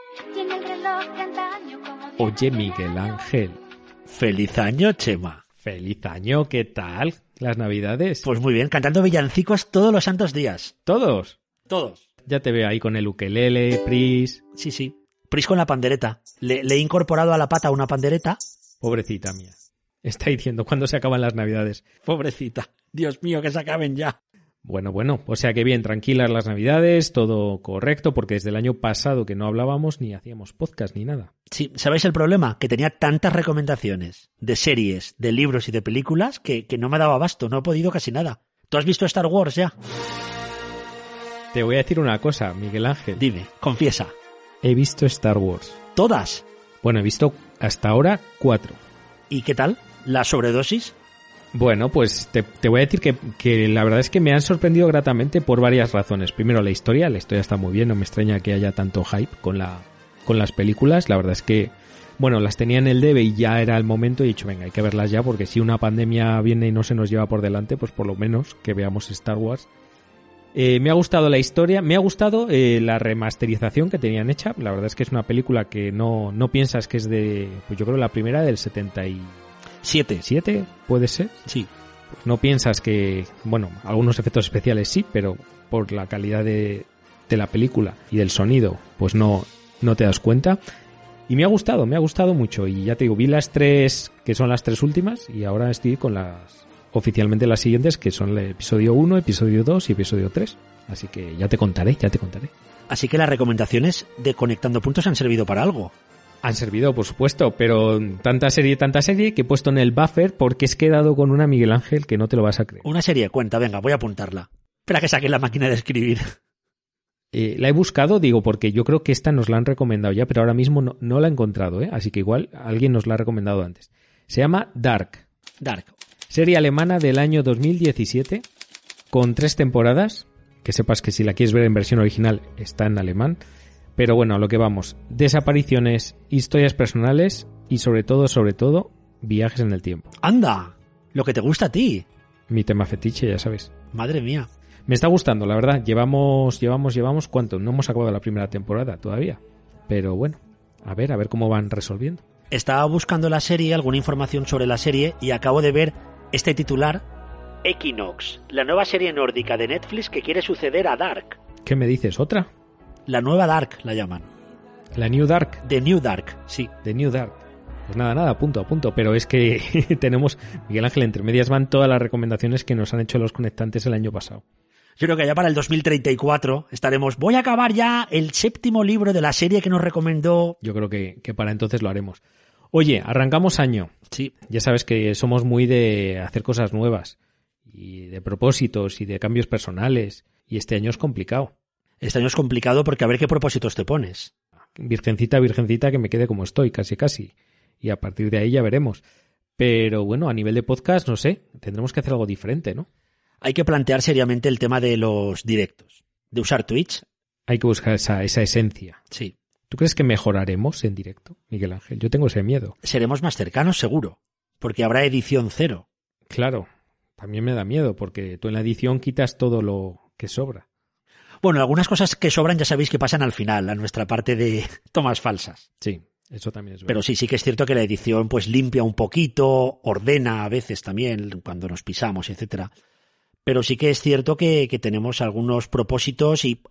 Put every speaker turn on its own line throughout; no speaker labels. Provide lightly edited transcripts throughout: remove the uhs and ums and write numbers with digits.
Tiene el reloj de antaño como...
Oye, Miguel Ángel.
¡Feliz año, Chema!
¡Feliz año! ¿Qué tal? ¿Las navidades?
Pues muy bien, cantando villancicos todos los santos días.
¿Todos?
Todos.
Ya te veo ahí con el ukelele, Pris.
Sí. Pris con la pandereta. Le he incorporado a la pata una pandereta.
Pobrecita mía. Está diciendo cuándo se acaban las navidades.
Pobrecita. Dios mío, que se acaben ya.
Bueno, o sea que bien, tranquilas las navidades, todo correcto, porque desde el año pasado que no hablábamos ni hacíamos podcast ni nada.
Sí, ¿sabéis el problema? Que tenía tantas recomendaciones de series, de libros y de películas que no me daba abasto, no he podido casi nada. ¿Tú has visto Star Wars ya?
Te voy a decir una cosa, Miguel Ángel.
Dime, confiesa.
He visto Star Wars.
¿Todas?
Bueno, he visto hasta ahora 4.
¿Y qué tal? ¿La sobredosis?
Bueno, pues te voy a decir que la verdad es que me han sorprendido gratamente por varias razones. Primero, la historia está muy bien, no me extraña que haya tanto hype con las películas. La verdad es que, bueno, las tenía en el debe y ya era el momento y he dicho, venga, hay que verlas ya, porque si una pandemia viene y no se nos lleva por delante, pues por lo menos que veamos Star Wars. Me ha gustado la historia, me ha gustado la remasterización que tenían hecha. La verdad es que es una película que no piensas que es de, pues yo creo la primera del 77, ¿puede ser?
Sí.
No piensas que, bueno, algunos efectos especiales sí, pero por la calidad de la película y del sonido, pues no te das cuenta. Y me ha gustado mucho. Y ya te digo, vi las 3, que son las 3 últimas, y ahora estoy con oficialmente las siguientes, que son el episodio 1, episodio 2 y episodio 3. Así que ya te contaré.
Así que las recomendaciones de Conectando Puntos han servido para algo.
Han servido, por supuesto, pero tanta serie que he puesto en el buffer porque es que he dado con una, Miguel Ángel, que no te lo vas a creer.
Una serie, cuenta, venga, voy a apuntarla. Espera que saque la máquina de escribir.
La he buscado, digo, porque yo creo que esta nos la han recomendado ya, pero ahora mismo no la he encontrado, así que igual alguien nos la ha recomendado antes. Se llama Dark. Serie alemana del año 2017, con 3 temporadas, que sepas que si la quieres ver en versión original está en alemán. Pero bueno, a lo que vamos. Desapariciones, historias personales y sobre todo, viajes en el tiempo.
¡Anda! Lo que te gusta a ti.
Mi tema fetiche, ya sabes.
Madre mía.
Me está gustando, la verdad. Llevamos ¿cuánto? No hemos acabado la primera temporada todavía. Pero bueno, a ver cómo van resolviendo.
Estaba buscando la serie, alguna información sobre la serie, y acabo de ver este titular. Equinox, la nueva serie nórdica de Netflix que quiere suceder a Dark.
¿Qué me dices? ¿Otra?
La nueva Dark la llaman.
La New Dark.
The New Dark, sí.
The New Dark. Pues nada, punto. Pero es que tenemos, Miguel Ángel, entre medias van todas las recomendaciones que nos han hecho los conectantes el año pasado.
Yo creo que ya para el 2034 estaremos... Voy a acabar ya el 7º libro de la serie que nos recomendó...
Yo creo que para entonces lo haremos. Oye, arrancamos año.
Sí.
Ya sabes que somos muy de hacer cosas nuevas. Y de propósitos y de cambios personales. Y este año es complicado.
Este año es complicado porque a ver qué propósitos te pones.
Virgencita, que me quede como estoy, casi. Y a partir de ahí ya veremos. Pero bueno, a nivel de podcast, no sé, tendremos que hacer algo diferente, ¿no?
Hay que plantear seriamente el tema de los directos. De usar Twitch.
Hay que buscar esa esencia.
Sí.
¿Tú crees que mejoraremos en directo, Miguel Ángel? Yo tengo ese miedo.
Seremos más cercanos, seguro. Porque habrá edición 0.
Claro. También me da miedo porque tú en la edición quitas todo lo que sobra.
Bueno, algunas cosas que sobran ya sabéis que pasan al final, a nuestra parte de tomas falsas.
Sí, eso también es verdad.
Pero sí que es cierto que la edición pues limpia un poquito, ordena a veces también cuando nos pisamos, etcétera. Pero sí que es cierto que tenemos algunos propósitos y...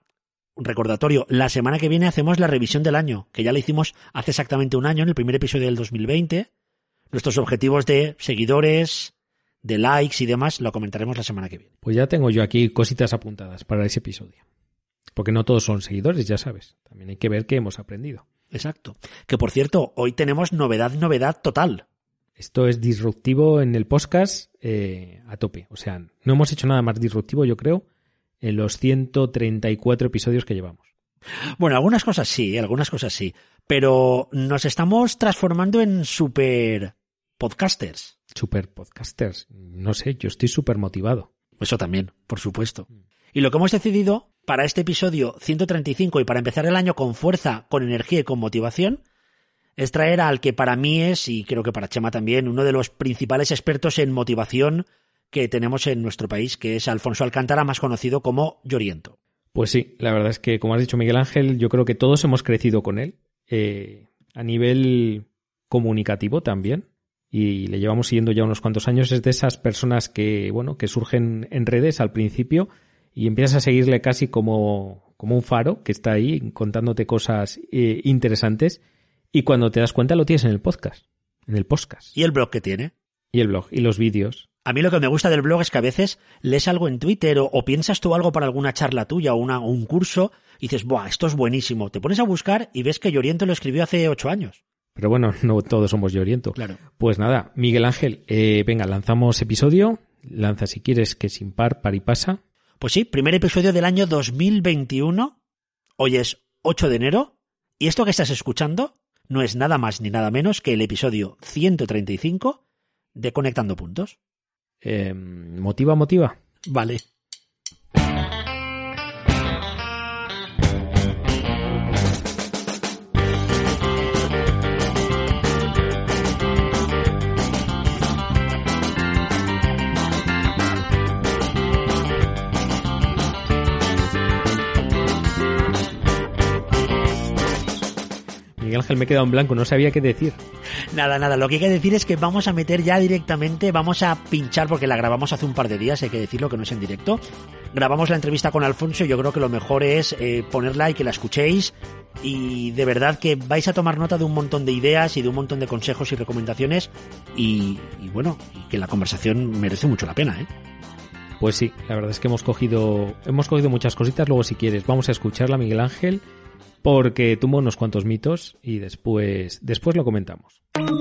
un recordatorio, la semana que viene hacemos la revisión del año, que ya la hicimos hace exactamente un año, en el primer episodio del 2020. Nuestros objetivos de seguidores, de likes y demás, lo comentaremos la semana que viene.
Pues ya tengo yo aquí cositas apuntadas para ese episodio. Porque no todos son seguidores, ya sabes. También hay que ver qué hemos aprendido.
Exacto. Que por cierto, hoy tenemos novedad total.
Esto es disruptivo en el podcast a tope. O sea, no hemos hecho nada más disruptivo, yo creo, en los 134 episodios que llevamos.
Bueno, algunas cosas sí. Pero nos estamos transformando en super podcasters.
Super podcasters. No sé, yo estoy súper motivado.
Eso también, por supuesto. Y lo que hemos decidido para este episodio 135 y para empezar el año con fuerza, con energía y con motivación, es traer al que para mí es, y creo que para Chema también, uno de los principales expertos en motivación que tenemos en nuestro país, que es Alfonso Alcántara, más conocido como Lloriento.
Pues sí, la verdad es que, como has dicho Miguel Ángel, yo creo que todos hemos crecido con él, a nivel comunicativo también, y le llevamos siguiendo ya unos cuantos años. Es de esas personas que, bueno, que surgen en redes al principio y empiezas a seguirle casi como un faro que está ahí contándote cosas interesantes, y cuando te das cuenta lo tienes en el podcast.
¿Y el blog que tiene?
Y el blog, y los vídeos.
A mí lo que me gusta del blog es que a veces lees algo en Twitter o piensas tú algo para alguna charla tuya o un curso y dices, ¡buah, esto es buenísimo! Te pones a buscar y ves que Lloriento lo escribió hace 8 años.
Pero bueno, no todos somos Lloriento.
Claro.
Pues nada, Miguel Ángel, venga, lanzamos episodio. Lanza si quieres, que sin par y pasa.
Pues sí, primer episodio del año 2021. Hoy es 8 de enero. Y esto que estás escuchando no es nada más ni nada menos que el episodio 135 de Conectando Puntos.
¿Motiva?
Vale.
Miguel Ángel, me he quedado en blanco, no sabía qué decir.
Nada, lo que hay que decir es que vamos a meter ya directamente, vamos a pinchar, porque la grabamos hace un par de días, hay que decirlo, que no es en directo. Grabamos la entrevista con Alfonso y yo creo que lo mejor es ponerla y que la escuchéis, y de verdad que vais a tomar nota de un montón de ideas y de un montón de consejos y recomendaciones, y bueno, y que la conversación merece mucho la pena, ¿eh?
Pues sí, la verdad es que hemos cogido muchas cositas. Luego, si quieres, vamos a escucharla, Miguel Ángel, porque tumba unos cuantos mitos y después lo comentamos.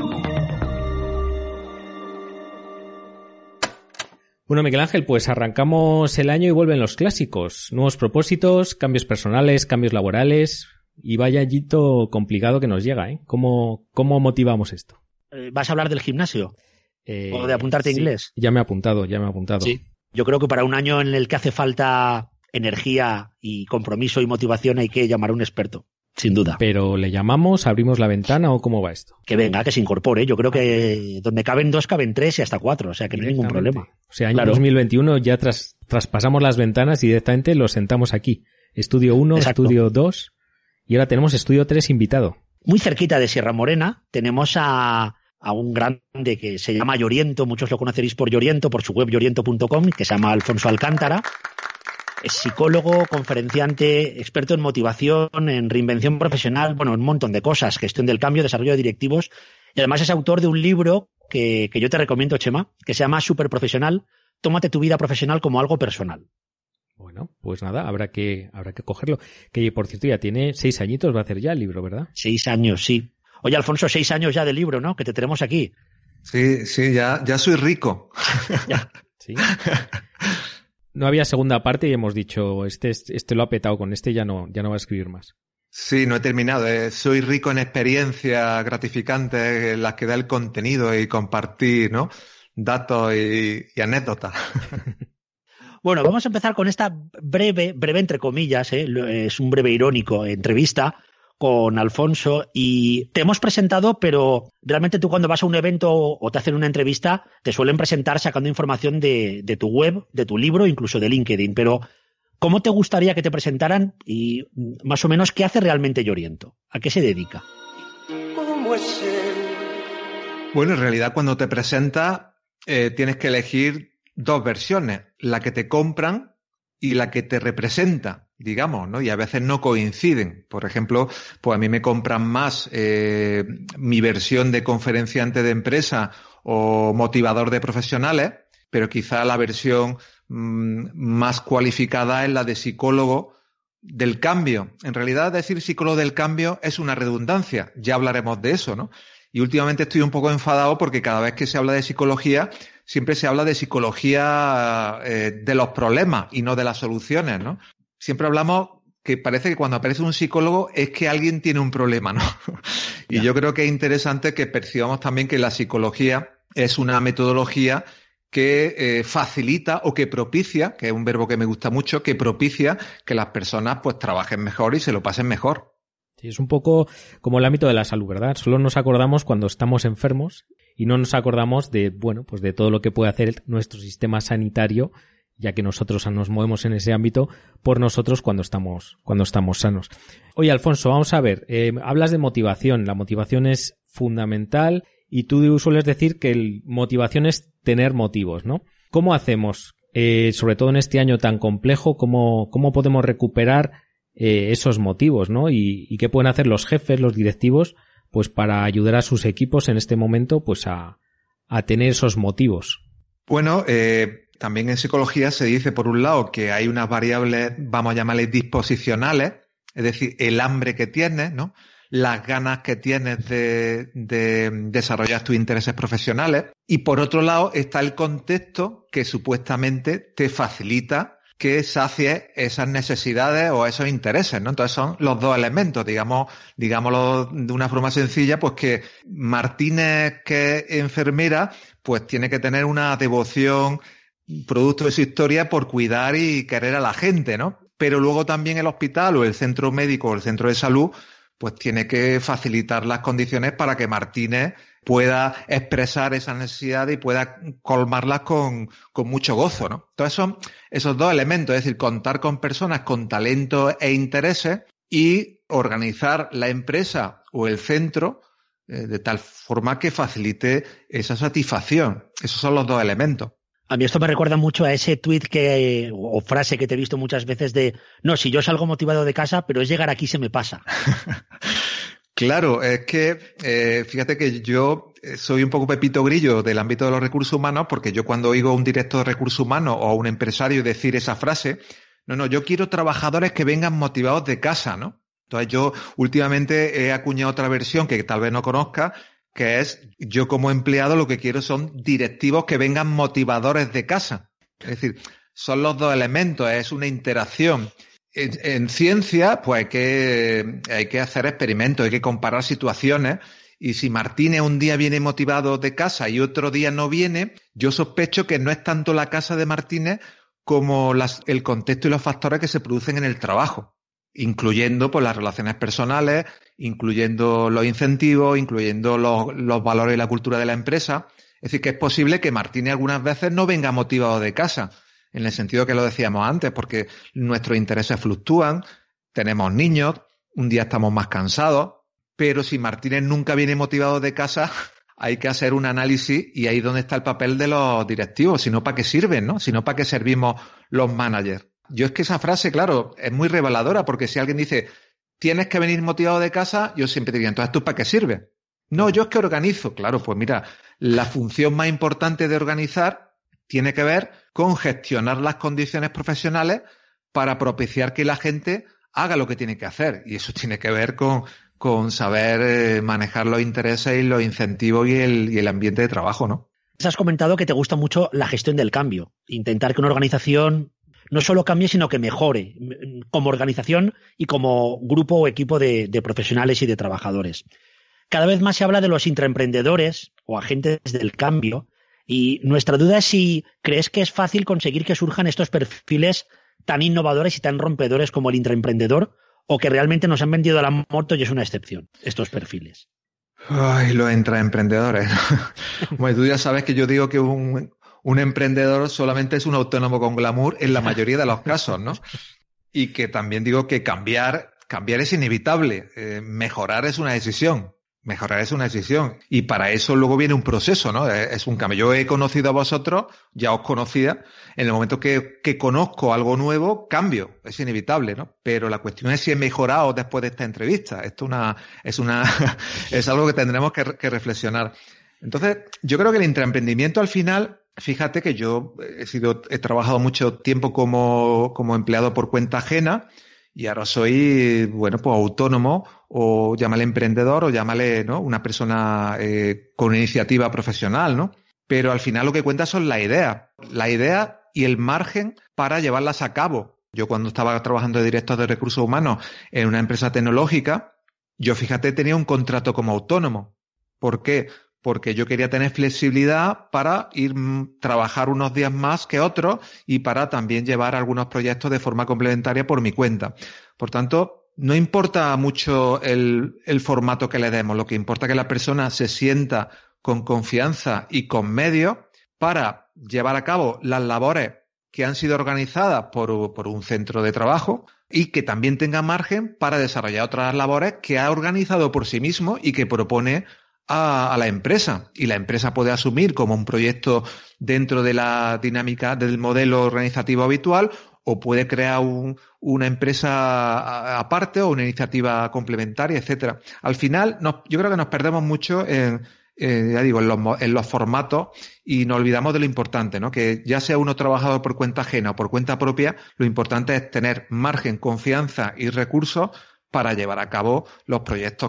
Bueno, Miguel Ángel, pues arrancamos el año y vuelven los clásicos. Nuevos propósitos, cambios personales, cambios laborales, y vaya añito complicado que nos llega, ¿eh? ¿Cómo motivamos esto?
¿Vas a hablar del gimnasio? ¿O de apuntarte a inglés?
Ya me he apuntado.
Sí. Yo creo que para un año en el que hace falta energía y compromiso y motivación hay que llamar a un experto, sin duda.
¿Pero le llamamos, abrimos la ventana o cómo va esto?
Que venga, que se incorpore. Yo creo que donde caben 2, caben 3 y hasta 4, o sea que no hay ningún problema.
O sea, año 2021 ya traspasamos las ventanas y directamente los sentamos aquí. Estudio 1,
Exacto.
Estudio 2 y ahora tenemos Estudio 3 invitado.
Muy cerquita de Sierra Morena tenemos a un grande que se llama Lloriento, muchos lo conoceréis por Lloriento, por su web lloriento.com, que se llama Alfonso Alcántara. Es psicólogo, conferenciante, experto en motivación, en reinvención profesional, bueno, un montón de cosas, gestión del cambio, desarrollo de directivos, y además es autor de un libro que yo te recomiendo, Chema, que se llama Superprofesional, tómate tu vida profesional como algo personal.
Bueno, pues nada, habrá que cogerlo. Que, por cierto, ya tiene 6 añitos, va a hacer ya el libro, ¿verdad?
6 años, sí. Oye, Alfonso, 6 años ya de libro, ¿no? Que te tenemos aquí.
Sí, ya soy rico.
Ya.
Sí. No había segunda parte y hemos dicho, este lo ha petado, con este ya no va a escribir más.
Sí, no he terminado. Soy rico en experiencias gratificantes, en las que da el contenido y compartir, ¿no? Datos y anécdotas.
Bueno, vamos a empezar con esta breve entre comillas, es un breve irónico, entrevista con Alfonso, y te hemos presentado, pero realmente tú cuando vas a un evento o te hacen una entrevista te suelen presentar sacando información de tu web, de tu libro, incluso de LinkedIn, pero ¿cómo te gustaría que te presentaran y más o menos qué hace realmente Lloriento? ¿A qué se dedica?
¿Cómo es él? Bueno, en realidad cuando te presentas tienes que elegir 2 versiones, la que te compran y la que te representa, digamos, ¿no? Y a veces no coinciden. Por ejemplo, pues a mí me compran más mi versión de conferenciante de empresa o motivador de profesionales, pero quizá la versión más cualificada es la de psicólogo del cambio. En realidad, decir psicólogo del cambio es una redundancia. Ya hablaremos de eso, ¿no? Y últimamente estoy un poco enfadado porque cada vez que se habla de psicología, siempre se habla de psicología de los problemas y no de las soluciones, ¿no? Siempre hablamos que parece que cuando aparece un psicólogo es que alguien tiene un problema, ¿no? Y yo creo que es interesante que percibamos también que la psicología es una metodología que facilita o que propicia, que es un verbo que me gusta mucho, que propicia que las personas pues trabajen mejor y se lo pasen mejor.
Sí, es un poco como el ámbito de la salud, ¿verdad? Solo nos acordamos cuando estamos enfermos y no nos acordamos de, bueno, pues de todo lo que puede hacer nuestro sistema sanitario ya que nosotros nos movemos en ese ámbito, por nosotros cuando estamos sanos. Oye, Alfonso, vamos a ver, hablas de motivación. La motivación es fundamental y tú sueles decir que motivación es tener motivos, ¿no? ¿Cómo hacemos, sobre todo en este año tan complejo, cómo podemos recuperar esos motivos, ¿no? Y qué pueden hacer los jefes, los directivos, pues para ayudar a sus equipos en este momento, pues a tener esos motivos?
Bueno, también en psicología se dice, por un lado, que hay unas variables, vamos a llamarles disposicionales, es decir, el hambre que tienes, ¿no? Las ganas que tienes de desarrollar tus intereses profesionales. Y por otro lado está el contexto que supuestamente te facilita que sacies esas necesidades o esos intereses, ¿no? Entonces son los dos elementos, digámoslo de una forma sencilla, pues que Martínez, que es enfermera, pues tiene que tener una devoción producto de su historia por cuidar y querer a la gente, ¿no? Pero luego también el hospital o el centro médico o el centro de salud pues tiene que facilitar las condiciones para que Martínez pueda expresar esas necesidades y pueda colmarlas con mucho gozo, ¿no? Entonces son esos dos elementos, es decir, contar con personas con talentos e intereses y organizar la empresa o el centro de tal forma que facilite esa satisfacción. Esos son los dos elementos.
A mí esto me recuerda mucho a ese tuit o frase que te he visto muchas veces de no, si yo salgo motivado de casa, pero es llegar aquí se me pasa.
Claro, es que fíjate que yo soy un poco Pepito Grillo del ámbito de los recursos humanos, porque yo cuando oigo a un director de recursos humanos o a un empresario decir esa frase, no, yo quiero trabajadores que vengan motivados de casa, ¿no? Entonces yo últimamente he acuñado otra versión que tal vez no conozca, que es yo como empleado lo que quiero son directivos que vengan motivadores de casa. Es decir, son los dos elementos, es una interacción. En ciencia, pues hay que hacer experimentos, hay que comparar situaciones. Y si Martínez un día viene motivado de casa y otro día no viene, yo sospecho que no es tanto la casa de Martínez como el contexto y los factores que se producen en el trabajo, incluyendo pues las relaciones personales, incluyendo los incentivos, incluyendo los valores y la cultura de la empresa. Es decir, que es posible que Martínez algunas veces no venga motivado de casa, en el sentido que lo decíamos antes, porque nuestros intereses fluctúan, tenemos niños, un día estamos más cansados, pero si Martínez nunca viene motivado de casa, hay que hacer un análisis y ahí es donde está el papel de los directivos, si no, ¿para qué sirven, no? Si no, ¿para qué servimos los managers? Yo es que esa frase, claro, es muy reveladora, porque si alguien dice tienes que venir motivado de casa, yo siempre diría, entonces ¿tú para qué sirves? No, yo es que organizo. Claro, pues mira, la función más importante de organizar tiene que ver con gestionar las condiciones profesionales para propiciar que la gente haga lo que tiene que hacer. Y eso tiene que ver con saber manejar los intereses y los incentivos y el ambiente de trabajo, ¿no?
Has comentado que te gusta mucho la gestión del cambio. Intentar que una organización no solo cambie, sino que mejore como organización y como grupo o equipo de profesionales y de trabajadores. Cada vez más se habla de los intraemprendedores o agentes del cambio y nuestra duda es si crees que es fácil conseguir que surjan estos perfiles tan innovadores y tan rompedores como el intraemprendedor o que realmente nos han vendido a la moto y es una excepción, estos perfiles.
Ay, los intraemprendedores. Bueno, tú ya sabes que yo digo que un emprendedor solamente es un autónomo con glamour en la mayoría de los casos, ¿no? Y que también digo que cambiar es inevitable, mejorar es una decisión. Mejorar es una decisión. Y para eso luego viene un proceso, ¿no? Es un cambio. Yo he conocido a vosotros, ya os conocía. En el momento que conozco algo nuevo, cambio. Es inevitable, ¿no? Pero la cuestión es si he mejorado después de esta entrevista. Esto es algo que tendremos que reflexionar. Entonces, yo creo que el intraemprendimiento al final, fíjate que yo he trabajado mucho tiempo como empleado por cuenta ajena y ahora soy, bueno, pues autónomo o llámale emprendedor o llámale, ¿no? Una persona con iniciativa profesional, ¿no? Pero al final lo que cuenta son las ideas. La idea y el margen para llevarlas a cabo. Yo cuando estaba trabajando de director de recursos humanos en una empresa tecnológica, yo fíjate tenía un contrato como autónomo. ¿Por qué? Porque yo quería tener flexibilidad para trabajar unos días más que otros y para también llevar algunos proyectos de forma complementaria por mi cuenta. Por tanto, no importa mucho el formato que le demos, lo que importa es que la persona se sienta con confianza y con medios para llevar a cabo las labores que han sido organizadas por un centro de trabajo y que también tengan margen para desarrollar otras labores que ha organizado por sí mismo y que propone a la empresa. Y la empresa puede asumir como un proyecto dentro de la dinámica del modelo organizativo habitual, o puede crear una empresa aparte o una iniciativa complementaria, etcétera. Al final, yo creo que nos perdemos mucho ya digo, en los formatos, y nos olvidamos de lo importante, ¿no? Que ya sea uno trabajador por cuenta ajena o por cuenta propia, lo importante es tener margen, confianza y recursos para llevar a cabo los proyectos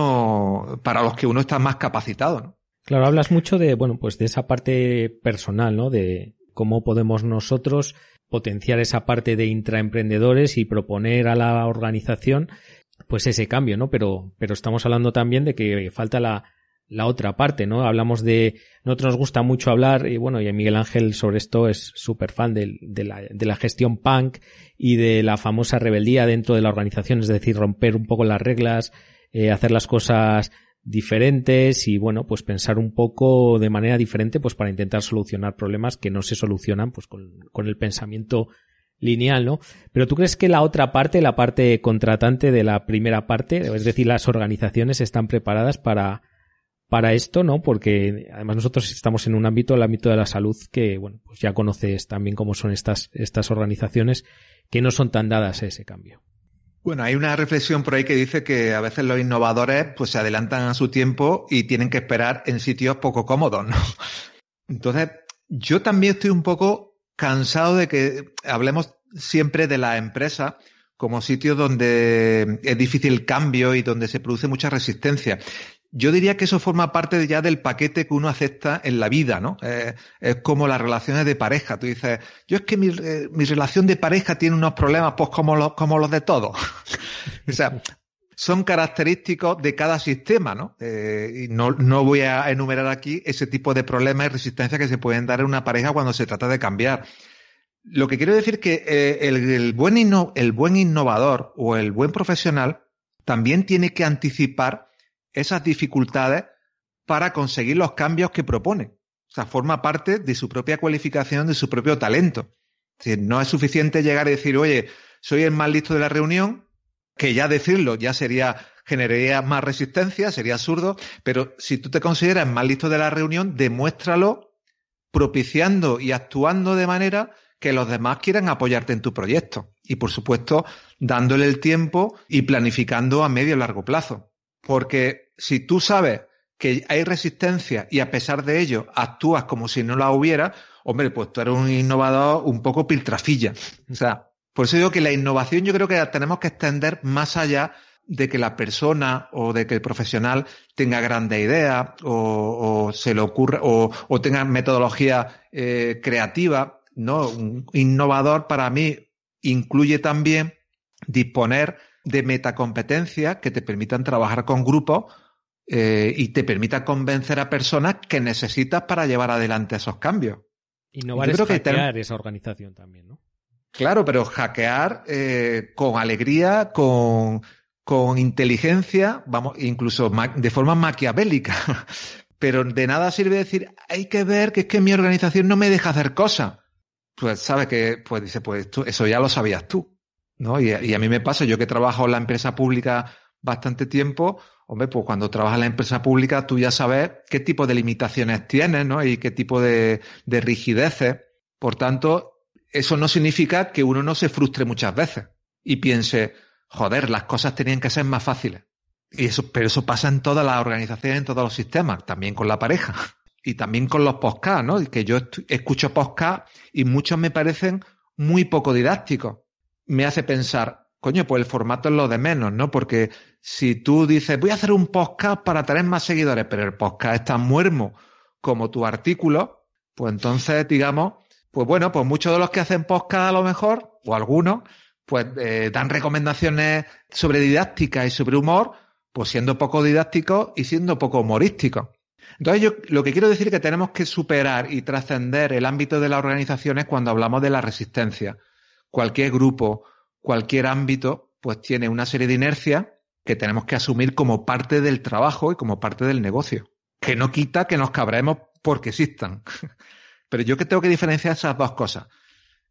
para los que uno está más capacitado, ¿no?
Claro, hablas mucho de, bueno, pues de esa parte personal, ¿no? De cómo podemos nosotros potenciar esa parte de intraemprendedores y proponer a la organización pues ese cambio, ¿no? Pero estamos hablando también de que falta la otra parte, ¿no? Hablamos nosotros nos gusta mucho hablar, y bueno, y Miguel Ángel sobre esto es súper fan de la gestión punk y de la famosa rebeldía dentro de la organización, es decir, romper un poco las reglas, hacer las cosas diferentes y bueno, pues pensar un poco de manera diferente pues para intentar solucionar problemas que no se solucionan pues con el pensamiento lineal, ¿no? Pero ¿tú crees que la otra parte, la parte contratante de la primera parte, es decir, las organizaciones están preparadas para esto, ¿no? Porque además nosotros estamos en un ámbito, el ámbito de la salud, que bueno, pues ya conoces también cómo son estas organizaciones que no son tan dadas a ese cambio.
Bueno, hay una reflexión por ahí que dice que a veces los innovadores pues se adelantan a su tiempo y tienen que esperar en sitios poco cómodos, ¿no? Entonces, yo también estoy un poco cansado de que hablemos siempre de la empresa como sitios donde es difícil el cambio y donde se produce mucha resistencia. Yo diría que eso forma parte ya del paquete que uno acepta en la vida, ¿no? Es como las relaciones de pareja. Tú dices, yo es que mi relación de pareja tiene unos problemas pues como los de todos. O sea, son característicos de cada sistema, ¿no? Y no voy a enumerar aquí ese tipo de problemas y resistencias que se pueden dar en una pareja cuando se trata de cambiar. Lo que quiero decir es que el buen innovador o el buen profesional también tiene que anticipar esas dificultades para conseguir los cambios que propone. O sea, forma parte de su propia cualificación, de su propio talento. Es decir, no es suficiente llegar y decir, oye, soy el más listo de la reunión, que ya decirlo ya generaría más resistencia, sería absurdo, pero si tú te consideras más listo de la reunión, demuéstralo propiciando y actuando de manera que los demás quieran apoyarte en tu proyecto. Y, por supuesto, dándole el tiempo y planificando a medio y largo plazo. Porque si tú sabes que hay resistencia y a pesar de ello actúas como si no la hubiera, hombre, pues tú eres un innovador un poco piltrafilla. O sea, por eso digo que la innovación yo creo que la tenemos que extender más allá de que la persona o de que el profesional tenga grandes ideas o se le ocurra o tenga metodología creativa, ¿no? Un innovador para mí incluye también disponer de metacompetencias que te permitan trabajar con grupos y te permitan convencer a personas que necesitas para llevar adelante esos cambios.
Innovar es hackear esa organización también, ¿no?
Claro, pero hackear con alegría, con inteligencia, vamos, incluso de forma maquiavélica. Pero de nada sirve decir, hay que ver que es que mi organización no me deja hacer cosas. Pues sabes que, pues dice, pues eso ya lo sabías tú, ¿no? Y a mí me pasa, yo que trabajo en la empresa pública bastante tiempo, hombre, pues cuando trabajas en la empresa pública tú ya sabes qué tipo de limitaciones tienes, ¿no? Y qué tipo de rigideces. Por tanto, eso no significa que uno no se frustre muchas veces y piense, joder, las cosas tenían que ser más fáciles. Pero eso pasa en todas las organizaciones, en todos los sistemas, también con la pareja. Y también con los podcasts, ¿no? Que yo escucho podcasts y muchos me parecen muy poco didácticos. Me hace pensar, coño, pues el formato es lo de menos, ¿no? Porque si tú dices, voy a hacer un podcast para tener más seguidores, pero el podcast es tan muermo como tu artículo, pues entonces, digamos, pues bueno, pues muchos de los que hacen podcast a lo mejor, o algunos, pues dan recomendaciones sobre didáctica y sobre humor, pues siendo poco didácticos y siendo poco humorísticos. Entonces yo lo que quiero decir es que tenemos que superar y trascender el ámbito de las organizaciones cuando hablamos de la resistencia. Cualquier grupo, cualquier ámbito, pues tiene una serie de inercias que tenemos que asumir como parte del trabajo y como parte del negocio. Que no quita que nos cabremos porque existan. Pero yo que tengo que diferenciar esas dos cosas.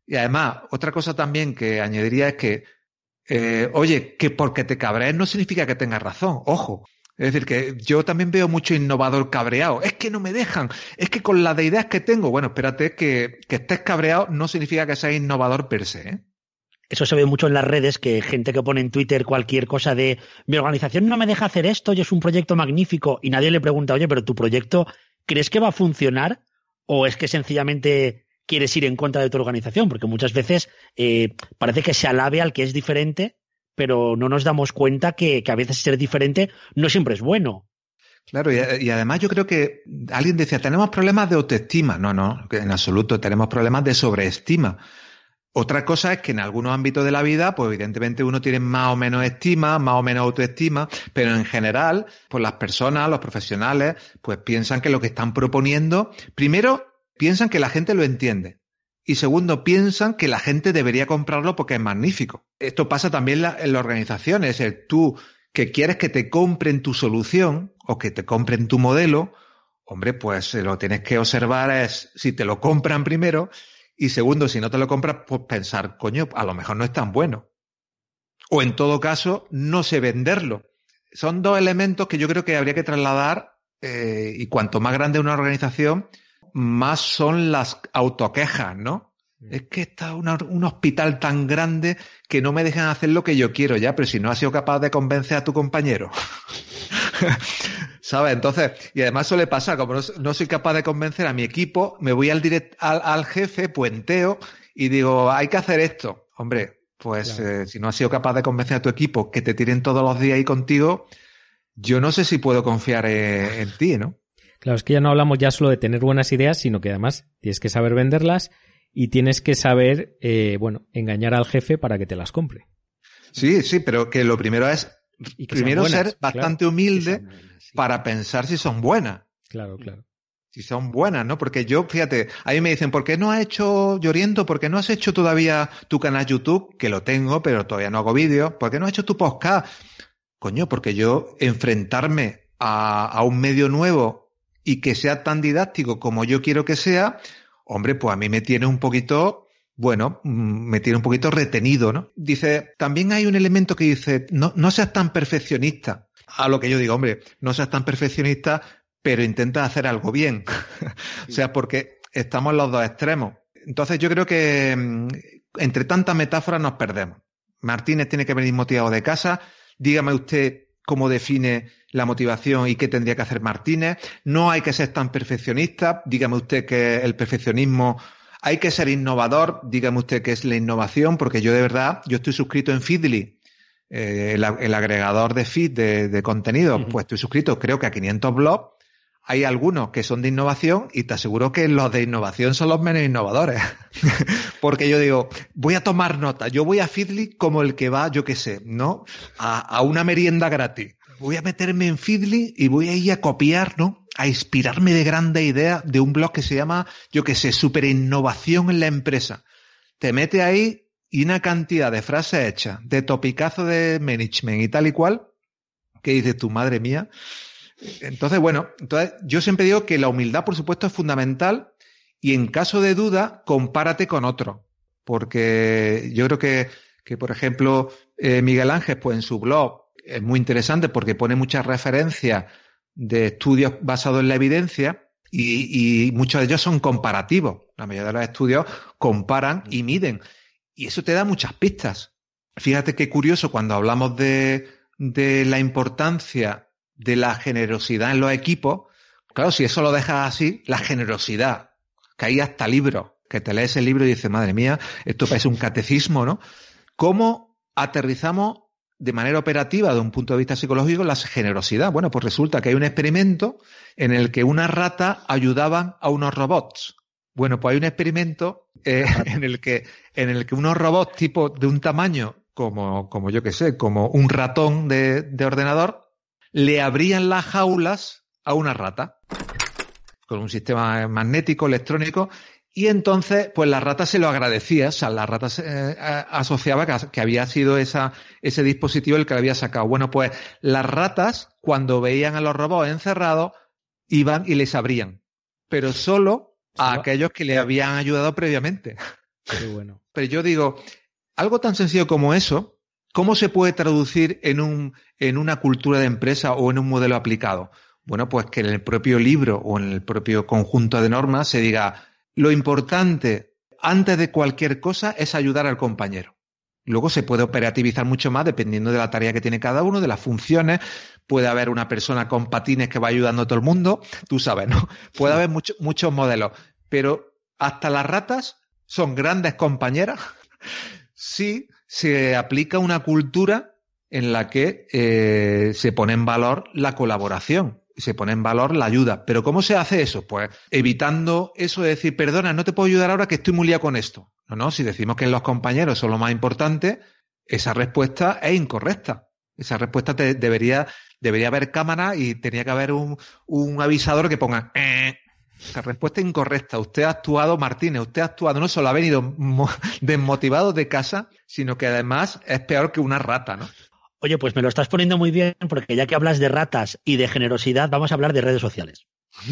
Y además, otra cosa también que añadiría es que, oye, que porque te cabrees no significa que tengas razón, ojo. Es decir, que yo también veo mucho innovador cabreado. Es que no me dejan, es que con las de ideas que tengo, bueno, espérate, que estés cabreado no significa que seas innovador per se, ¿eh?
Eso se ve mucho en las redes, que gente que pone en Twitter cualquier cosa de mi organización no me deja hacer esto y es un proyecto magnífico, y nadie le pregunta, oye, pero tu proyecto, ¿crees que va a funcionar? ¿O es que sencillamente quieres ir en contra de tu organización? Porque muchas veces parece que se alabe al que es diferente, pero no nos damos cuenta que a veces ser diferente no siempre es bueno.
Claro, y además yo creo que alguien decía, tenemos problemas de autoestima. No, en absoluto, tenemos problemas de sobreestima. Otra cosa es que en algunos ámbitos de la vida, pues evidentemente uno tiene más o menos estima, más o menos autoestima, pero en general, pues las personas, los profesionales, pues piensan que lo que están proponiendo, primero, piensan que la gente lo entiende. Y segundo, piensan que la gente debería comprarlo porque es magnífico. Esto pasa también en las organizaciones. Tú que quieres que te compren tu solución o que te compren tu modelo, hombre, pues lo tienes que observar es si te lo compran primero. Y segundo, si no te lo compras, pues pensar, coño, a lo mejor no es tan bueno. O en todo caso, no sé venderlo. Son dos elementos que yo creo que habría que trasladar y cuanto más grande una organización, más son las autoquejas, ¿no? Es que está un hospital tan grande que no me dejan hacer lo que yo quiero ya, pero si no has sido capaz de convencer a tu compañero. ¿Sabes? Entonces, y además suele pasar, como no soy capaz de convencer a mi equipo, me voy al jefe, puenteo y digo, hay que hacer esto. Hombre, pues claro. Si no has sido capaz de convencer a tu equipo que te tiren todos los días ahí contigo, yo no sé si puedo confiar en ti, ¿no?
Claro, es que ya no hablamos ya solo de tener buenas ideas, sino que además tienes que saber venderlas y tienes que saber, engañar al jefe para que te las compre.
Sí, pero que lo primero es ser bastante humilde para pensar si son buenas.
Claro.
Si son buenas, ¿no? Porque yo, fíjate, a mí me dicen, ¿por qué no has hecho, Lloriento, por qué no has hecho todavía tu canal YouTube? Que lo tengo, pero todavía no hago vídeos. ¿Por qué no has hecho tu podcast? Coño, porque yo enfrentarme a un medio nuevo y que sea tan didáctico como yo quiero que sea, hombre, pues a mí me tiene un poquito, retenido, ¿no? Dice, también hay un elemento que dice, no seas tan perfeccionista. A lo que yo digo, hombre, no seas tan perfeccionista, pero intenta hacer algo bien. O sea, porque estamos en los dos extremos. Entonces yo creo que entre tantas metáforas nos perdemos. Martínez tiene que venir motivado de casa. Dígame usted cómo define la motivación y qué tendría que hacer Martínez. No hay que ser tan perfeccionista. Dígame usted que el perfeccionismo... Hay que ser innovador. Dígame usted qué es la innovación, porque yo de verdad, yo estoy suscrito en Feedly, el agregador de feed de contenido. Pues estoy suscrito creo que a 500 blogs. Hay algunos que son de innovación y te aseguro que los de innovación son los menos innovadores. Porque yo digo, voy a tomar nota. Yo voy a Feedly como el que va, yo qué sé, ¿no? A una merienda gratis. Voy a meterme en Feedly y voy a ir a copiar, ¿no? A inspirarme de grandes ideas de un blog que se llama, yo qué sé, Super Innovación en la Empresa. Te mete ahí y una cantidad de frases hechas, de topicazo de management y tal y cual, que dices tú, madre mía. Entonces, yo siempre digo que la humildad, por supuesto, es fundamental y en caso de duda, compárate con otro. Porque yo creo que por ejemplo, Miguel Ángel, pues en su blog es muy interesante porque pone muchas referencias de estudios basados en la evidencia y muchos de ellos son comparativos. La mayoría de los estudios comparan y miden. Y eso te da muchas pistas. Fíjate qué curioso cuando hablamos de la importancia de la generosidad en los equipos. Claro, si eso lo dejas así, la generosidad, que hay hasta libros, que te lees el libro y dices, madre mía, esto parece un catecismo, ¿no? ¿Cómo aterrizamos de manera operativa, de un punto de vista psicológico, la generosidad? Bueno, pues resulta que hay un experimento en el que unas ratas ayudaban a unos robots. Bueno, pues hay un experimento en el que unos robots tipo de un tamaño como yo qué sé, como un ratón de ordenador, le abrían las jaulas a una rata con un sistema magnético, electrónico, y entonces pues la rata se lo agradecía. O sea, la rata asociaba que había sido ese dispositivo el que le había sacado. Bueno, pues las ratas, cuando veían a los robots encerrados, iban y les abrían, pero solo a aquellos que le habían ayudado previamente.
Qué bueno.
Pero yo digo, algo tan sencillo como eso, ¿cómo se puede traducir en una cultura de empresa o en un modelo aplicado? Bueno, pues que en el propio libro o en el propio conjunto de normas se diga, lo importante antes de cualquier cosa es ayudar al compañero. Luego se puede operativizar mucho más dependiendo de la tarea que tiene cada uno, de las funciones. Puede haber una persona con patines que va ayudando a todo el mundo, tú sabes, ¿no? Puede haber muchos modelos, pero hasta las ratas son grandes compañeras si se aplica una cultura en la que se pone en valor la colaboración, se pone en valor la ayuda. ¿Pero cómo se hace eso? Pues evitando eso de decir, perdona, no te puedo ayudar ahora que estoy muy liado con esto. No, si decimos que los compañeros son lo más importante, esa respuesta es incorrecta. Esa respuesta debería haber cámara y tenía que haber un avisador que ponga esa respuesta es incorrecta. Usted ha actuado, Martínez, usted ha actuado, no solo ha venido desmotivado de casa, sino que además es peor que una rata, ¿no?
Oye, pues me lo estás poniendo muy bien, porque ya que hablas de ratas y de generosidad, vamos a hablar de redes sociales.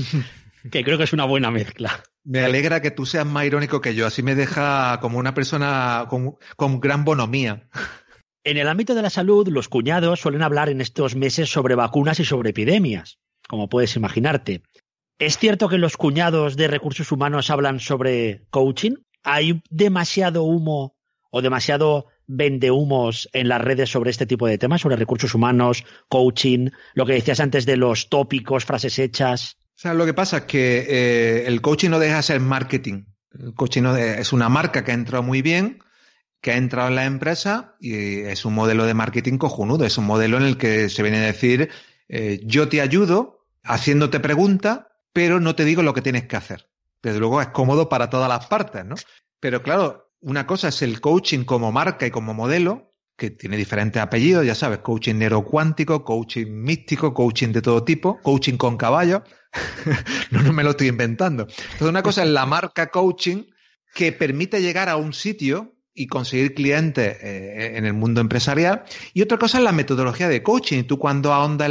Que creo que es una buena mezcla.
Me alegra que tú seas más irónico que yo, así me deja como una persona con gran bonomía.
En el ámbito de la salud, los cuñados suelen hablar en estos meses sobre vacunas y sobre epidemias, como puedes imaginarte. ¿Es cierto que los cuñados de recursos humanos hablan sobre coaching? ¿Hay demasiado humo o demasiado vendehumos en las redes sobre este tipo de temas, sobre recursos humanos, coaching, lo que decías antes de los tópicos, frases hechas?
O sea, lo que pasa es que el coaching no deja de ser marketing. El coaching es una marca que ha entrado muy bien, que ha entrado en la empresa y es un modelo de marketing cojonudo. Es un modelo en el que se viene a decir, yo te ayudo haciéndote preguntas, pero no te digo lo que tienes que hacer. Desde luego es cómodo para todas las partes, ¿no? Pero claro, una cosa es el coaching como marca y como modelo, que tiene diferentes apellidos, ya sabes, coaching neurocuántico, coaching místico, coaching de todo tipo, coaching con caballos. No me lo estoy inventando. Entonces, una cosa es la marca coaching que permite llegar a un sitio y conseguir clientes en el mundo empresarial. Y otra cosa es la metodología de coaching. Y tú cuando ahondas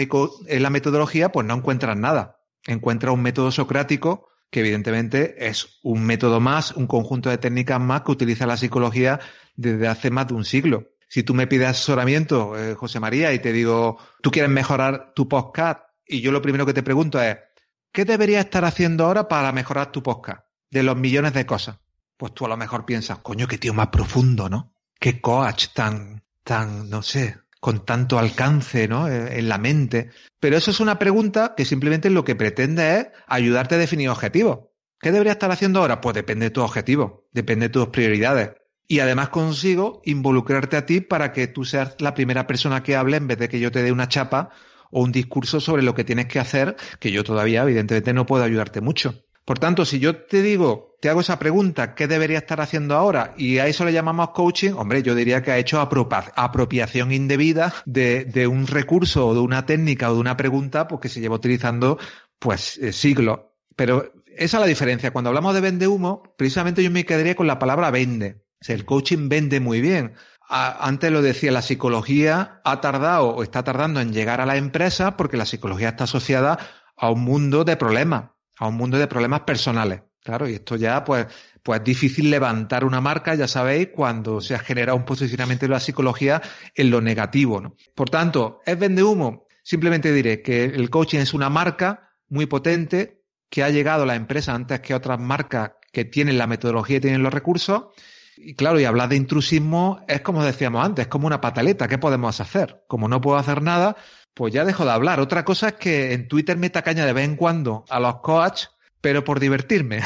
en la metodología, pues no encuentras nada. Encuentras un método socrático que evidentemente es un método más, un conjunto de técnicas más que utiliza la psicología desde hace más de un siglo. Si tú me pides asesoramiento, José María, y te digo, tú quieres mejorar tu podcast, y yo lo primero que te pregunto es, ¿qué deberías estar haciendo ahora para mejorar tu podcast? De los millones de cosas. Pues tú a lo mejor piensas, coño, qué tío más profundo, ¿no? Qué coach tan, no sé, con tanto alcance, ¿no? En la mente. Pero eso es una pregunta que simplemente lo que pretende es ayudarte a definir objetivos. ¿Qué deberías estar haciendo ahora? Pues depende de tus objetivos, depende de tus prioridades. Y además consigo involucrarte a ti para que tú seas la primera persona que hable en vez de que yo te dé una chapa o un discurso sobre lo que tienes que hacer, que yo todavía evidentemente no puedo ayudarte mucho. Por tanto, si yo te digo, te hago esa pregunta, ¿qué debería estar haciendo ahora? Y a eso le llamamos coaching, hombre, yo diría que ha hecho apropiación indebida de un recurso o de una técnica o de una pregunta pues, que se lleva utilizando pues siglos. Pero esa es la diferencia. Cuando hablamos de vende humo, precisamente yo me quedaría con la palabra vende. O sea, el coaching vende muy bien. Antes lo decía, la psicología ha tardado o está tardando en llegar a la empresa porque la psicología está asociada a un mundo de problemas, a un mundo de problemas personales. Claro, y esto ya pues es difícil levantar una marca, ya sabéis, cuando se ha generado un posicionamiento de la psicología en lo negativo, ¿no? Por tanto, ¿es vende humo? Simplemente diré que el coaching es una marca muy potente que ha llegado a la empresa antes que otras marcas que tienen la metodología y tienen los recursos. Y claro, y hablar de intrusismo es como decíamos antes, es como una pataleta. ¿Qué podemos hacer? Como no puedo hacer nada, pues ya dejo de hablar. Otra cosa es que en Twitter meta caña de vez en cuando a los coaches, pero por divertirme.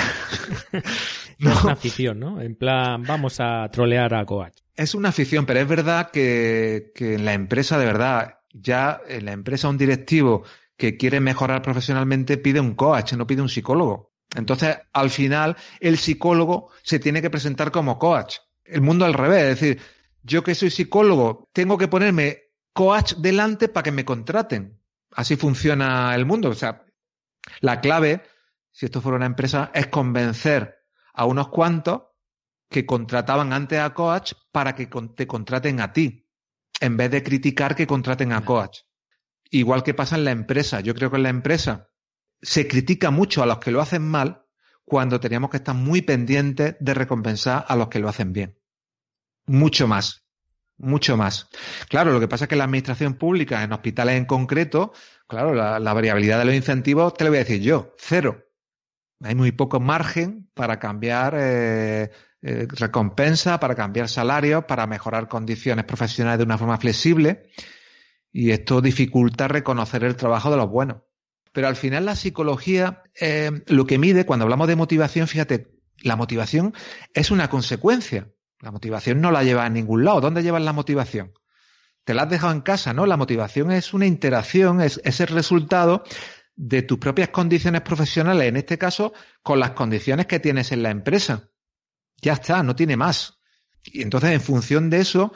No. Es una afición, ¿no? En plan, vamos a trolear a coach.
Es una afición, pero es verdad que en la empresa, de verdad, ya en la empresa un directivo que quiere mejorar profesionalmente pide un coach, no pide un psicólogo. Entonces, al final, el psicólogo se tiene que presentar como coach. El mundo al revés, es decir, yo que soy psicólogo, tengo que ponerme coach delante para que me contraten. Así funciona el mundo. O sea, la clave, si esto fuera una empresa, es convencer a unos cuantos que contrataban antes a coach para que te contraten a ti, en vez de criticar que contraten a coach. Igual que pasa en la empresa. Yo creo que en la empresa se critica mucho a los que lo hacen mal cuando teníamos que estar muy pendientes de recompensar a los que lo hacen bien. Mucho más. Mucho más. Claro, lo que pasa es que en la administración pública, en hospitales en concreto, claro, la variabilidad de los incentivos, te lo voy a decir yo, 0. Hay muy poco margen para cambiar recompensa, para cambiar salarios, para mejorar condiciones profesionales de una forma flexible, y esto dificulta reconocer el trabajo de los buenos. Pero al final la psicología lo que mide, cuando hablamos de motivación, fíjate, la motivación es una consecuencia. La motivación no la llevas a ningún lado. ¿Dónde llevas la motivación? Te la has dejado en casa, ¿no? La motivación es una interacción, es el resultado de tus propias condiciones profesionales, en este caso, con las condiciones que tienes en la empresa. Ya está, no tiene más. Y entonces, en función de eso,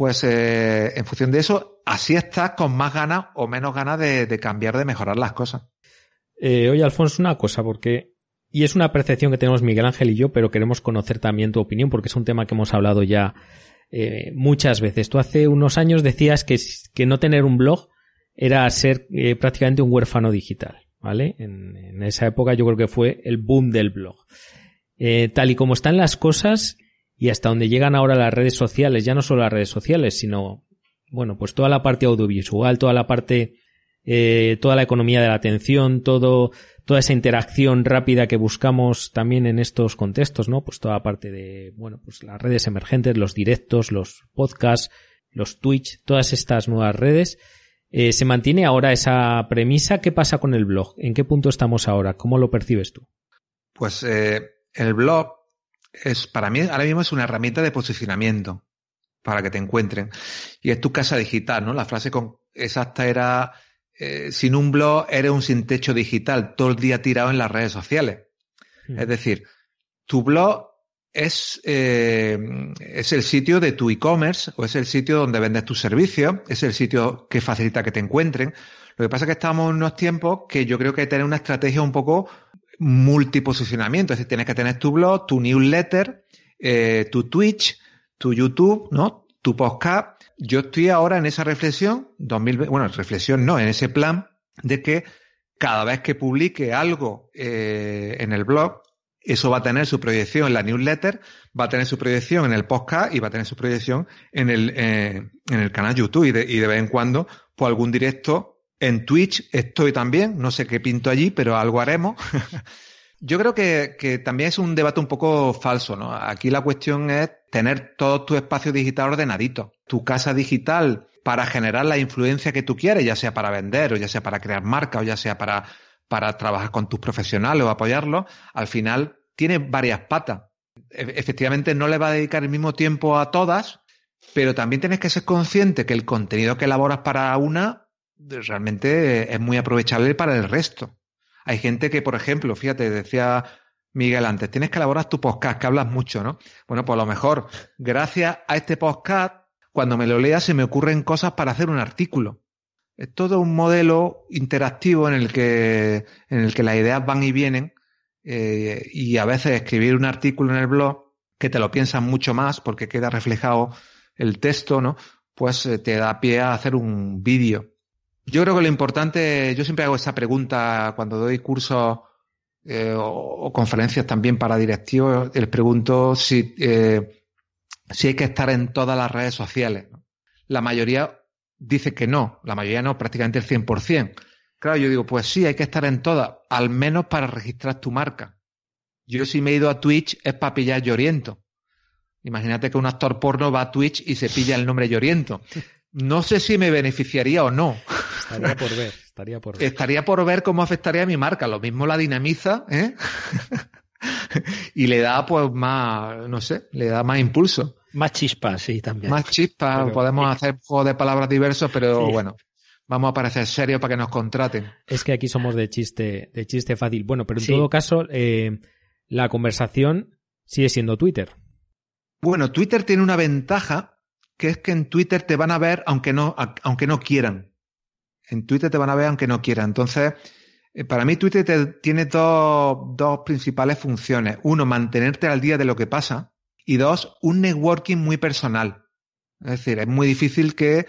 así estás con más ganas o menos ganas de cambiar, de mejorar las cosas.
Oye, Alfonso, una cosa, y es una percepción que tenemos Miguel Ángel y yo, pero queremos conocer también tu opinión, porque es un tema que hemos hablado ya muchas veces. Tú hace unos años decías que no tener un blog era ser prácticamente un huérfano digital, ¿vale? En esa época yo creo que fue el boom del blog. Tal y como están las cosas y hasta donde llegan ahora las redes sociales, ya no solo las redes sociales, sino, bueno, pues toda la parte audiovisual, toda la parte, toda la economía de la atención, toda esa interacción rápida que buscamos también en estos contextos, ¿no? Pues toda la parte de, bueno, pues las redes emergentes, los directos, los podcasts, los Twitch, todas estas nuevas redes. ¿Se mantiene ahora esa premisa? ¿Qué pasa con el blog? ¿En qué punto estamos ahora? ¿Cómo lo percibes tú?
Pues el blog para mí ahora mismo es una herramienta de posicionamiento para que te encuentren. Y es tu casa digital, ¿no? La frase exacta era sin un blog eres un sin techo digital, todo el día tirado en las redes sociales. Es decir, tu blog es el sitio de tu e-commerce, o es el sitio donde vendes tus servicios, es el sitio que facilita que te encuentren. Lo que pasa es que estamos en unos tiempos que yo creo que hay que tener una estrategia un poco multiposicionamiento, es decir, tienes que tener tu blog, tu newsletter, tu Twitch, tu YouTube, ¿no? Tu podcast. Yo estoy ahora en esa reflexión, en ese plan de que cada vez que publique algo en el blog, eso va a tener su proyección en la newsletter, va a tener su proyección en el podcast y va a tener su proyección en el canal YouTube, y de vez en cuando, pues algún directo en Twitch estoy también, no sé qué pinto allí, pero algo haremos. Yo creo que también es un debate un poco falso, ¿no? Aquí la cuestión es tener todo tu espacio digital ordenadito, tu casa digital para generar la influencia que tú quieres, ya sea para vender, o ya sea para crear marca, o ya sea para trabajar con tus profesionales o apoyarlos. Al final tiene varias patas. Efectivamente no le va a dedicar el mismo tiempo a todas, pero también tienes que ser consciente que el contenido que elaboras para una realmente es muy aprovechable para el resto. Hay gente que, por ejemplo, fíjate, decía Miguel antes, tienes que elaborar tu podcast, que hablas mucho, ¿no? Bueno, pues a lo mejor, gracias a este podcast, cuando me lo lea se me ocurren cosas para hacer un artículo. Es todo un modelo interactivo en el que las ideas van y vienen, y a veces escribir un artículo en el blog, que te lo piensas mucho más porque queda reflejado el texto, ¿no? Pues te da pie a hacer un vídeo. Yo creo que lo importante, yo siempre hago esa pregunta cuando doy cursos o conferencias también para directivos, les pregunto si hay que estar en todas las redes sociales. La mayoría dice que no, la mayoría no, prácticamente el 100%. Claro, yo digo, pues sí, hay que estar en todas, al menos para registrar tu marca. Yo si me he ido a Twitch es para pillar Lloriento. Imagínate que un actor porno va a Twitch y se pilla el nombre Lloriento. No sé si me beneficiaría o no. Estaría por ver cómo afectaría a mi marca. Lo mismo la dinamiza, ¿eh? Y le da pues más, no sé, le da más impulso.
Más chispa, sí, también.
Más chispa, pero podemos hacer juegos de palabras diversos, pero sí. Bueno, vamos a parecer serios para que nos contraten.
Es que aquí somos de chiste fácil. Bueno, pero en todo caso, la conversación sigue siendo Twitter.
Bueno, Twitter tiene una ventaja, que es que en Twitter te van a ver aunque no quieran. En Twitter te van a ver aunque no quieran. Entonces, para mí Twitter tiene dos principales funciones. Uno, mantenerte al día de lo que pasa. Y dos, un networking muy personal. Es decir, es muy difícil que...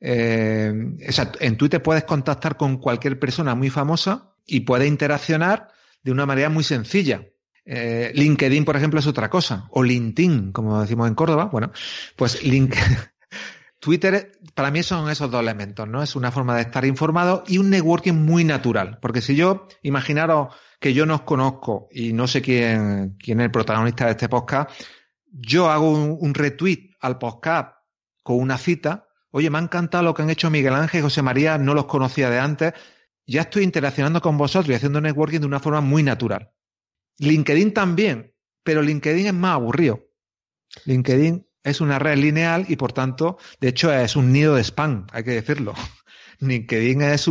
en Twitter puedes contactar con cualquier persona muy famosa y puedes interaccionar de una manera muy sencilla. LinkedIn, por ejemplo, es otra cosa. O LinkedIn, como decimos en Córdoba. Bueno, pues Twitter, para mí son esos dos elementos, ¿no? Es una forma de estar informado y un networking muy natural. Porque si yo, imaginaros que yo no os conozco y no sé quién es el protagonista de este podcast, yo hago un retweet al podcast con una cita. Oye, me ha encantado lo que han hecho Miguel Ángel y José María, no los conocía de antes. Ya estoy interaccionando con vosotros y haciendo networking de una forma muy natural. LinkedIn también, pero LinkedIn es más aburrido. LinkedIn es una red lineal y, por tanto, de hecho, es un nido de spam, hay que decirlo. LinkedIn es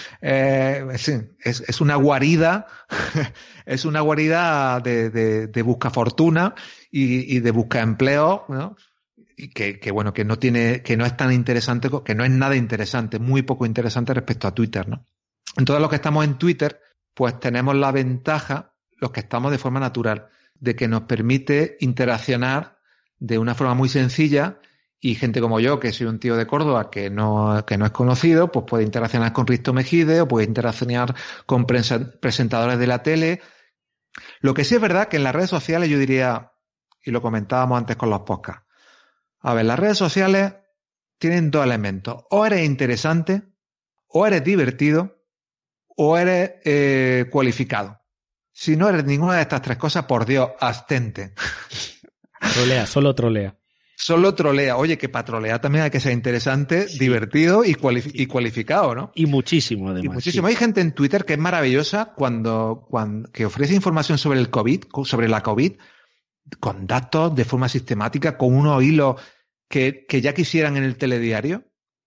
es una guarida, es una guarida de busca fortuna y de busca empleo, ¿no? Y que bueno, que no es tan interesante, que no es nada interesante, muy poco interesante respecto a Twitter, ¿no? Entonces, los que estamos en Twitter, pues tenemos la ventaja, los que estamos de forma natural, de que nos permite interaccionar de una forma muy sencilla, y gente como yo, que soy un tío de Córdoba que no es conocido, pues puede interaccionar con Risto Mejide o puede interaccionar con presentadores de la tele. Lo que sí es verdad que en las redes sociales yo diría, y lo comentábamos antes con los podcasts, a ver, las redes sociales tienen dos elementos. O eres interesante, o eres divertido, o eres cualificado. Si no eres ninguna de estas tres cosas, por Dios, abstente.
Trolea, solo trolea.
Solo trolea. Oye, que para trolear también hay que ser interesante, sí, divertido y cualificado, ¿no?
Y muchísimo, además.
Y muchísimo.
Sí.
Hay gente en Twitter que es maravillosa cuando que ofrece información sobre el COVID, sobre la COVID, con datos de forma sistemática, con unos hilos que ya quisieran en el telediario,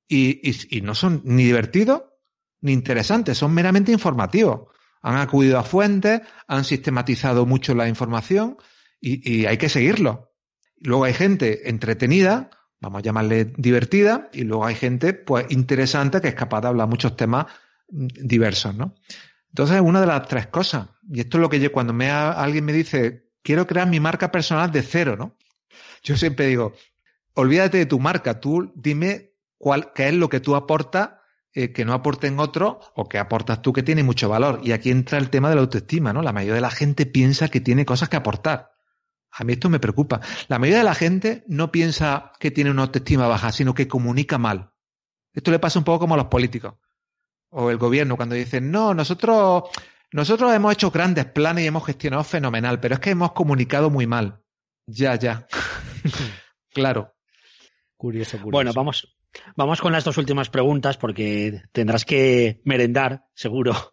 y no son ni divertidos ni interesantes, son meramente informativos. Han acudido a fuentes, han sistematizado mucho la información y hay que seguirlo. Luego hay gente entretenida, vamos a llamarle divertida, y luego hay gente pues interesante que es capaz de hablar muchos temas diversos, ¿no? Entonces, una de las tres cosas, y esto es lo que yo, cuando alguien me dice, quiero crear mi marca personal de cero, ¿no? Yo siempre digo, olvídate de tu marca, tú dime qué es lo que tú aportas que no aporten otros, o que aportas tú que tiene mucho valor. Y aquí entra el tema de la autoestima, ¿no? La mayoría de la gente piensa que tiene cosas que aportar. A mí esto me preocupa. La mayoría de la gente no piensa que tiene una autoestima baja, sino que comunica mal. Esto le pasa un poco como a los políticos o el gobierno, cuando dicen, no, nosotros hemos hecho grandes planes y hemos gestionado fenomenal, pero es que hemos comunicado muy mal. Ya. Claro.
Curioso.
Bueno, vamos con las dos últimas preguntas porque tendrás que merendar, seguro.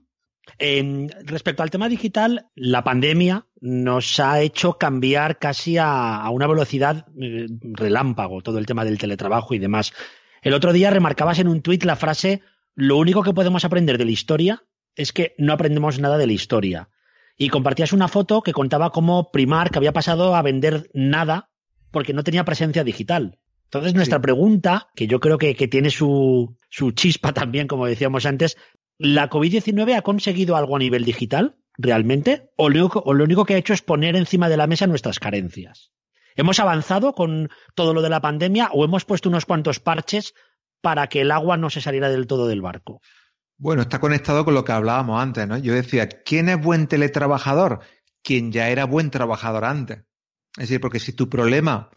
Respecto al tema digital, la pandemia nos ha hecho cambiar casi a una velocidad relámpago todo el tema del teletrabajo y demás. El otro día remarcabas en un tuit la frase, lo único que podemos aprender de la historia es que no aprendemos nada de la historia. Y compartías una foto que contaba cómo Primark había pasado a vender nada porque no tenía presencia digital. Entonces, nuestra pregunta, que yo creo que tiene su chispa también, como decíamos antes, ¿la COVID-19 ha conseguido algo a nivel digital, realmente? ¿O lo único que ha hecho es poner encima de la mesa nuestras carencias? ¿Hemos avanzado con todo lo de la pandemia o hemos puesto unos cuantos parches para que el agua no se saliera del todo del barco?
Bueno, está conectado con lo que hablábamos antes, ¿no? Yo decía, ¿quién es buen teletrabajador? Quien ya era buen trabajador antes. Es decir, porque si tu problema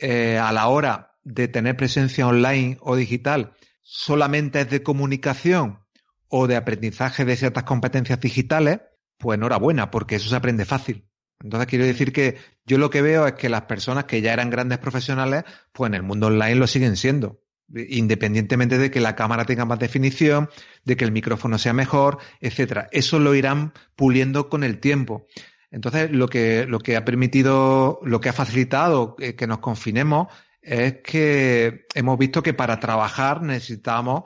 a la hora de tener presencia online o digital solamente es de comunicación o de aprendizaje de ciertas competencias digitales, pues enhorabuena, porque eso se aprende fácil. Entonces quiero decir que yo lo que veo es que las personas que ya eran grandes profesionales, pues en el mundo online lo siguen siendo, independientemente de que la cámara tenga más definición, de que el micrófono sea mejor, etcétera. Eso lo irán puliendo con el tiempo. Entonces, lo que ha permitido, lo que ha facilitado que nos confinemos es que hemos visto que para trabajar necesitamos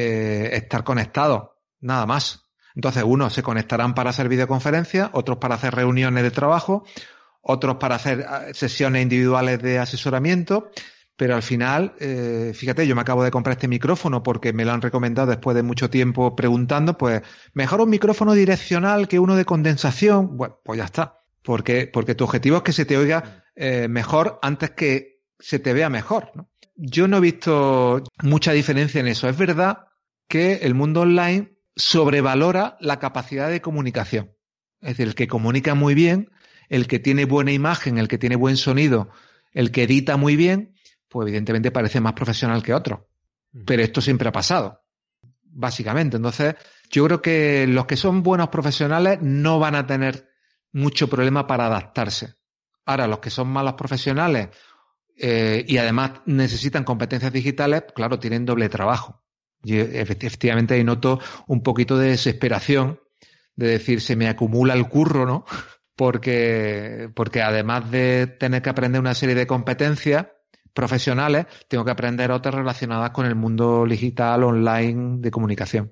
estar conectados, nada más. Entonces, unos se conectarán para hacer videoconferencias, otros para hacer reuniones de trabajo, otros para hacer sesiones individuales de asesoramiento, pero al final, fíjate, yo me acabo de comprar este micrófono porque me lo han recomendado después de mucho tiempo preguntando, pues, mejor un micrófono direccional que uno de condensación. Bueno, pues ya está. Porque tu objetivo es que se te oiga mejor antes que se te vea mejor, ¿no? Yo no he visto mucha diferencia en eso. Es verdad que el mundo online sobrevalora la capacidad de comunicación. Es decir, el que comunica muy bien el que tiene buena imagen, el que tiene buen sonido, el que edita muy bien, pues evidentemente parece más profesional que otro. Pero esto siempre ha pasado, básicamente. Entonces, yo creo que los que son buenos profesionales no van a tener mucho problema para adaptarse. Ahora, los que son malos profesionales y además necesitan competencias digitales, claro, tienen doble trabajo. Y efectivamente ahí noto un poquito de desesperación de decir, se me acumula el curro, ¿no? Porque además de tener que aprender una serie de competencias profesionales, tengo que aprender otras relacionadas con el mundo digital, online, de comunicación.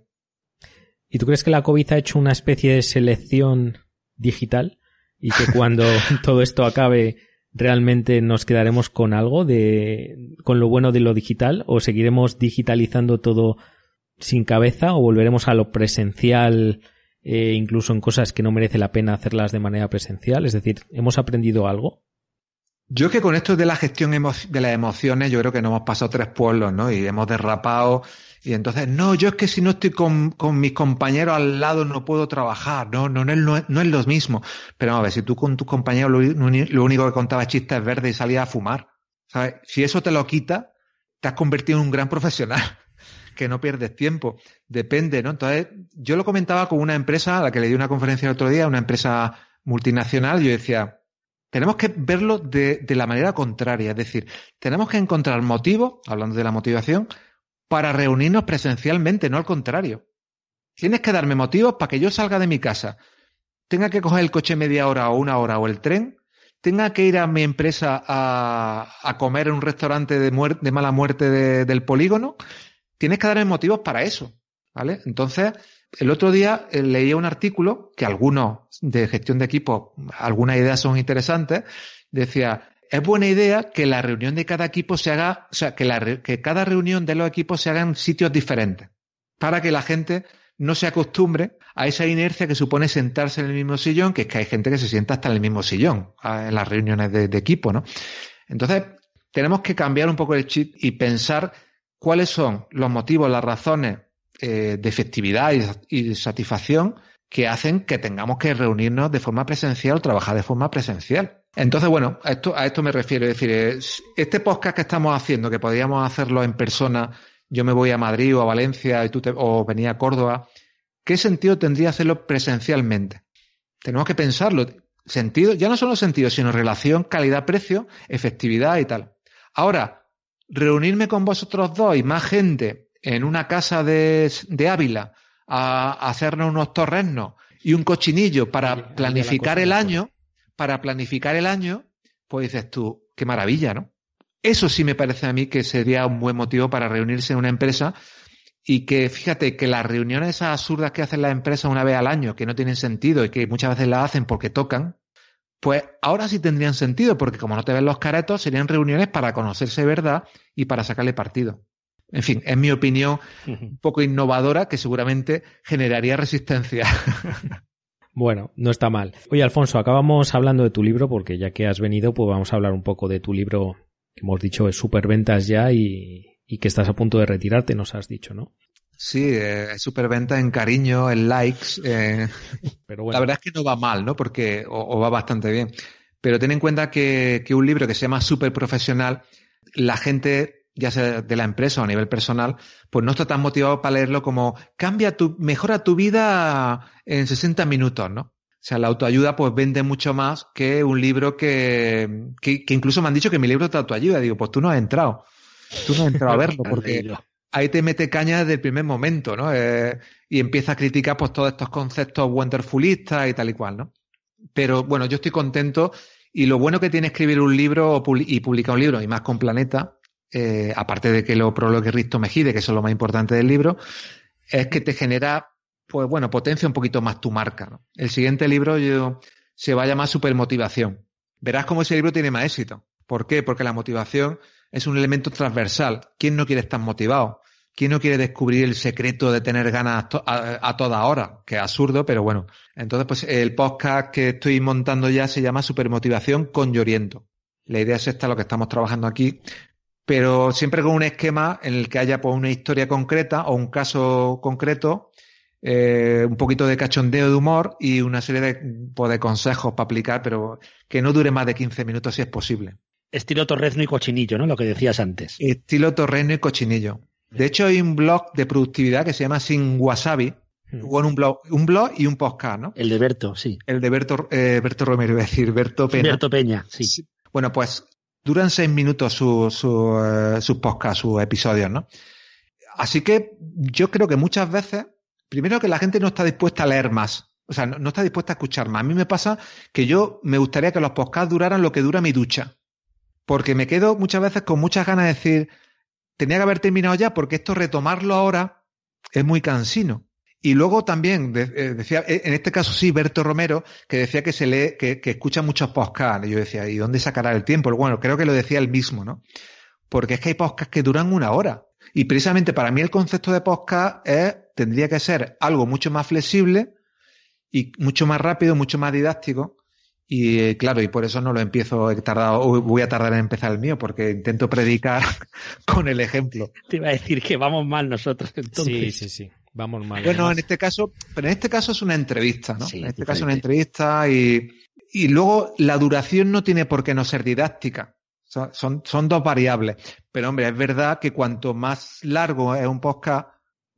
¿Y tú crees que la COVID ha hecho una especie de selección digital y que cuando todo esto acabe realmente nos quedaremos con algo con lo bueno de lo digital, o seguiremos digitalizando todo sin cabeza, o volveremos a lo presencial, incluso en cosas que no merece la pena hacerlas de manera presencial? Es decir, ¿hemos aprendido algo?
Yo que con esto de la gestión de las emociones, yo creo que nos hemos pasado 3 pueblos, ¿no? Y hemos derrapado. Y entonces, no, yo es que si no estoy con mis compañeros al lado no puedo trabajar. No es lo mismo. Pero vamos a ver, si tú con tus compañeros lo único que contabas chistes verdes y salías a fumar, ¿sabes? Si eso te lo quita, te has convertido en un gran profesional, que no pierdes tiempo. Depende, ¿no? Entonces, yo lo comentaba con una empresa a la que le di una conferencia el otro día, una empresa multinacional, y yo decía, tenemos que verlo de la manera contraria. Es decir, tenemos que encontrar motivos, hablando de la motivación, para reunirnos presencialmente, no al contrario. Tienes que darme motivos para que yo salga de mi casa, tenga que coger el coche media hora o una hora o el tren, tenga que ir a mi empresa a comer en un restaurante de mala muerte del polígono. Tienes que darme motivos para eso, ¿vale? Entonces, el otro día leía un artículo que algunos de gestión de equipo, algunas ideas son interesantes, decía, es buena idea que la reunión de cada equipo se haga, o sea, que cada reunión de los equipos se haga en sitios diferentes, para que la gente no se acostumbre a esa inercia que supone sentarse en el mismo sillón, que es que hay gente que se sienta hasta en el mismo sillón en las reuniones de equipo, ¿no? Entonces, tenemos que cambiar un poco el chip y pensar cuáles son los motivos, las razones de efectividad y de satisfacción que hacen que tengamos que reunirnos de forma presencial o trabajar de forma presencial. Entonces, bueno, a esto me refiero. Es decir, este podcast que estamos haciendo, que podríamos hacerlo en persona, yo me voy a Madrid o a Valencia o venía a Córdoba, ¿qué sentido tendría hacerlo presencialmente? Tenemos que pensarlo. Sentido, ya no solo sentido, sino relación, calidad-precio, efectividad y tal. Ahora, reunirme con vosotros dos y más gente en una casa de Ávila a hacernos unos torrenos y un cochinillo para planificar el año, pues dices tú, qué maravilla, ¿no? Eso sí me parece a mí que sería un buen motivo para reunirse en una empresa, y que, fíjate, que las reuniones esas absurdas que hacen las empresas una vez al año, que no tienen sentido y que muchas veces las hacen porque tocan, pues ahora sí tendrían sentido, porque como no te ven los caretos, serían reuniones para conocerse de verdad y para sacarle partido. En fin, es mi opinión un poco innovadora, que seguramente generaría resistencia.
Bueno, no está mal. Oye, Alfonso, acabamos hablando de tu libro, porque ya que has venido, pues vamos a hablar un poco de tu libro, que hemos dicho es superventas ya y que estás a punto de retirarte, nos has dicho, ¿no?
Sí, es superventa en cariño, en likes. Pero bueno. La verdad es que no va mal, ¿no? Porque o va bastante bien. Pero ten en cuenta que un libro que se llama Super Profesional, la gente, ya sea de la empresa o a nivel personal, pues no está tan motivado para leerlo como mejora tu vida en 60 minutos, ¿no? O sea, la autoayuda pues vende mucho más que un libro que incluso me han dicho que mi libro es de autoayuda. Digo, pues tú no has entrado a verlo, porque ahí te mete caña desde el primer momento, ¿no? Y empieza a criticar pues todos estos conceptos wonderfulistas y tal y cual, ¿no? Pero bueno, yo estoy contento, y lo bueno que tiene escribir un libro y publicar un libro, y más con Planeta, aparte de que lo prologue Risto Mejide, que eso es lo más importante del libro, es que te genera, pues bueno, potencia un poquito más tu marca, ¿no? El siguiente libro se va a llamar Supermotivación. Verás cómo ese libro tiene más éxito. ¿Por qué? Porque la motivación es un elemento transversal. ¿Quién no quiere estar motivado? ¿Quién no quiere descubrir el secreto de tener ganas a toda hora? Que es absurdo, pero bueno. Entonces, pues el podcast que estoy montando ya se llama Supermotivación con Lloriento. La idea es esta, lo que estamos trabajando aquí, pero siempre con un esquema en el que haya pues una historia concreta o un caso concreto un poquito de cachondeo de humor y una serie de consejos para aplicar, pero que no dure más de 15 minutos si es posible.
Estilo Torrezno y Cochinillo, ¿no? Lo que decías antes.
Estilo Torrezno y Cochinillo. De hecho, hay un blog de productividad que se llama Sin Wasabi. Bueno, un blog y un podcast, ¿no?
El de Berto, sí.
El de Berto Romero, iba a decir, Berto Peña.
Berto Peña, sí.
Bueno, pues duran 6 minutos sus podcasts, sus episodios, ¿no? Así que yo creo que muchas veces, primero que la gente no está dispuesta a leer más. O sea, no está dispuesta a escuchar más. A mí me pasa que yo me gustaría que los podcasts duraran lo que dura mi ducha. Porque me quedo muchas veces con muchas ganas de decir, tenía que haber terminado ya, porque esto retomarlo ahora es muy cansino. Y luego también decía, en este caso sí, Berto Romero, que decía que se lee, que escucha muchos podcasts. Y yo decía, ¿y dónde sacará el tiempo? Bueno, creo que lo decía él mismo, ¿no? Porque es que hay podcasts que duran 1 hora. Y precisamente para mí el concepto de podcast tendría que ser algo mucho más flexible y mucho más rápido, mucho más didáctico. Y claro, y por eso no lo empiezo, voy a tardar en empezar el mío, porque intento predicar con el ejemplo.
Te iba a decir que vamos mal nosotros, entonces.
Sí. Vamos mal.
Bueno, en este caso es una entrevista, ¿no?
Sí,
en este caso es una entrevista y luego la duración no tiene por qué no ser didáctica. Son dos variables. Pero hombre, es verdad que cuanto más largo es un podcast,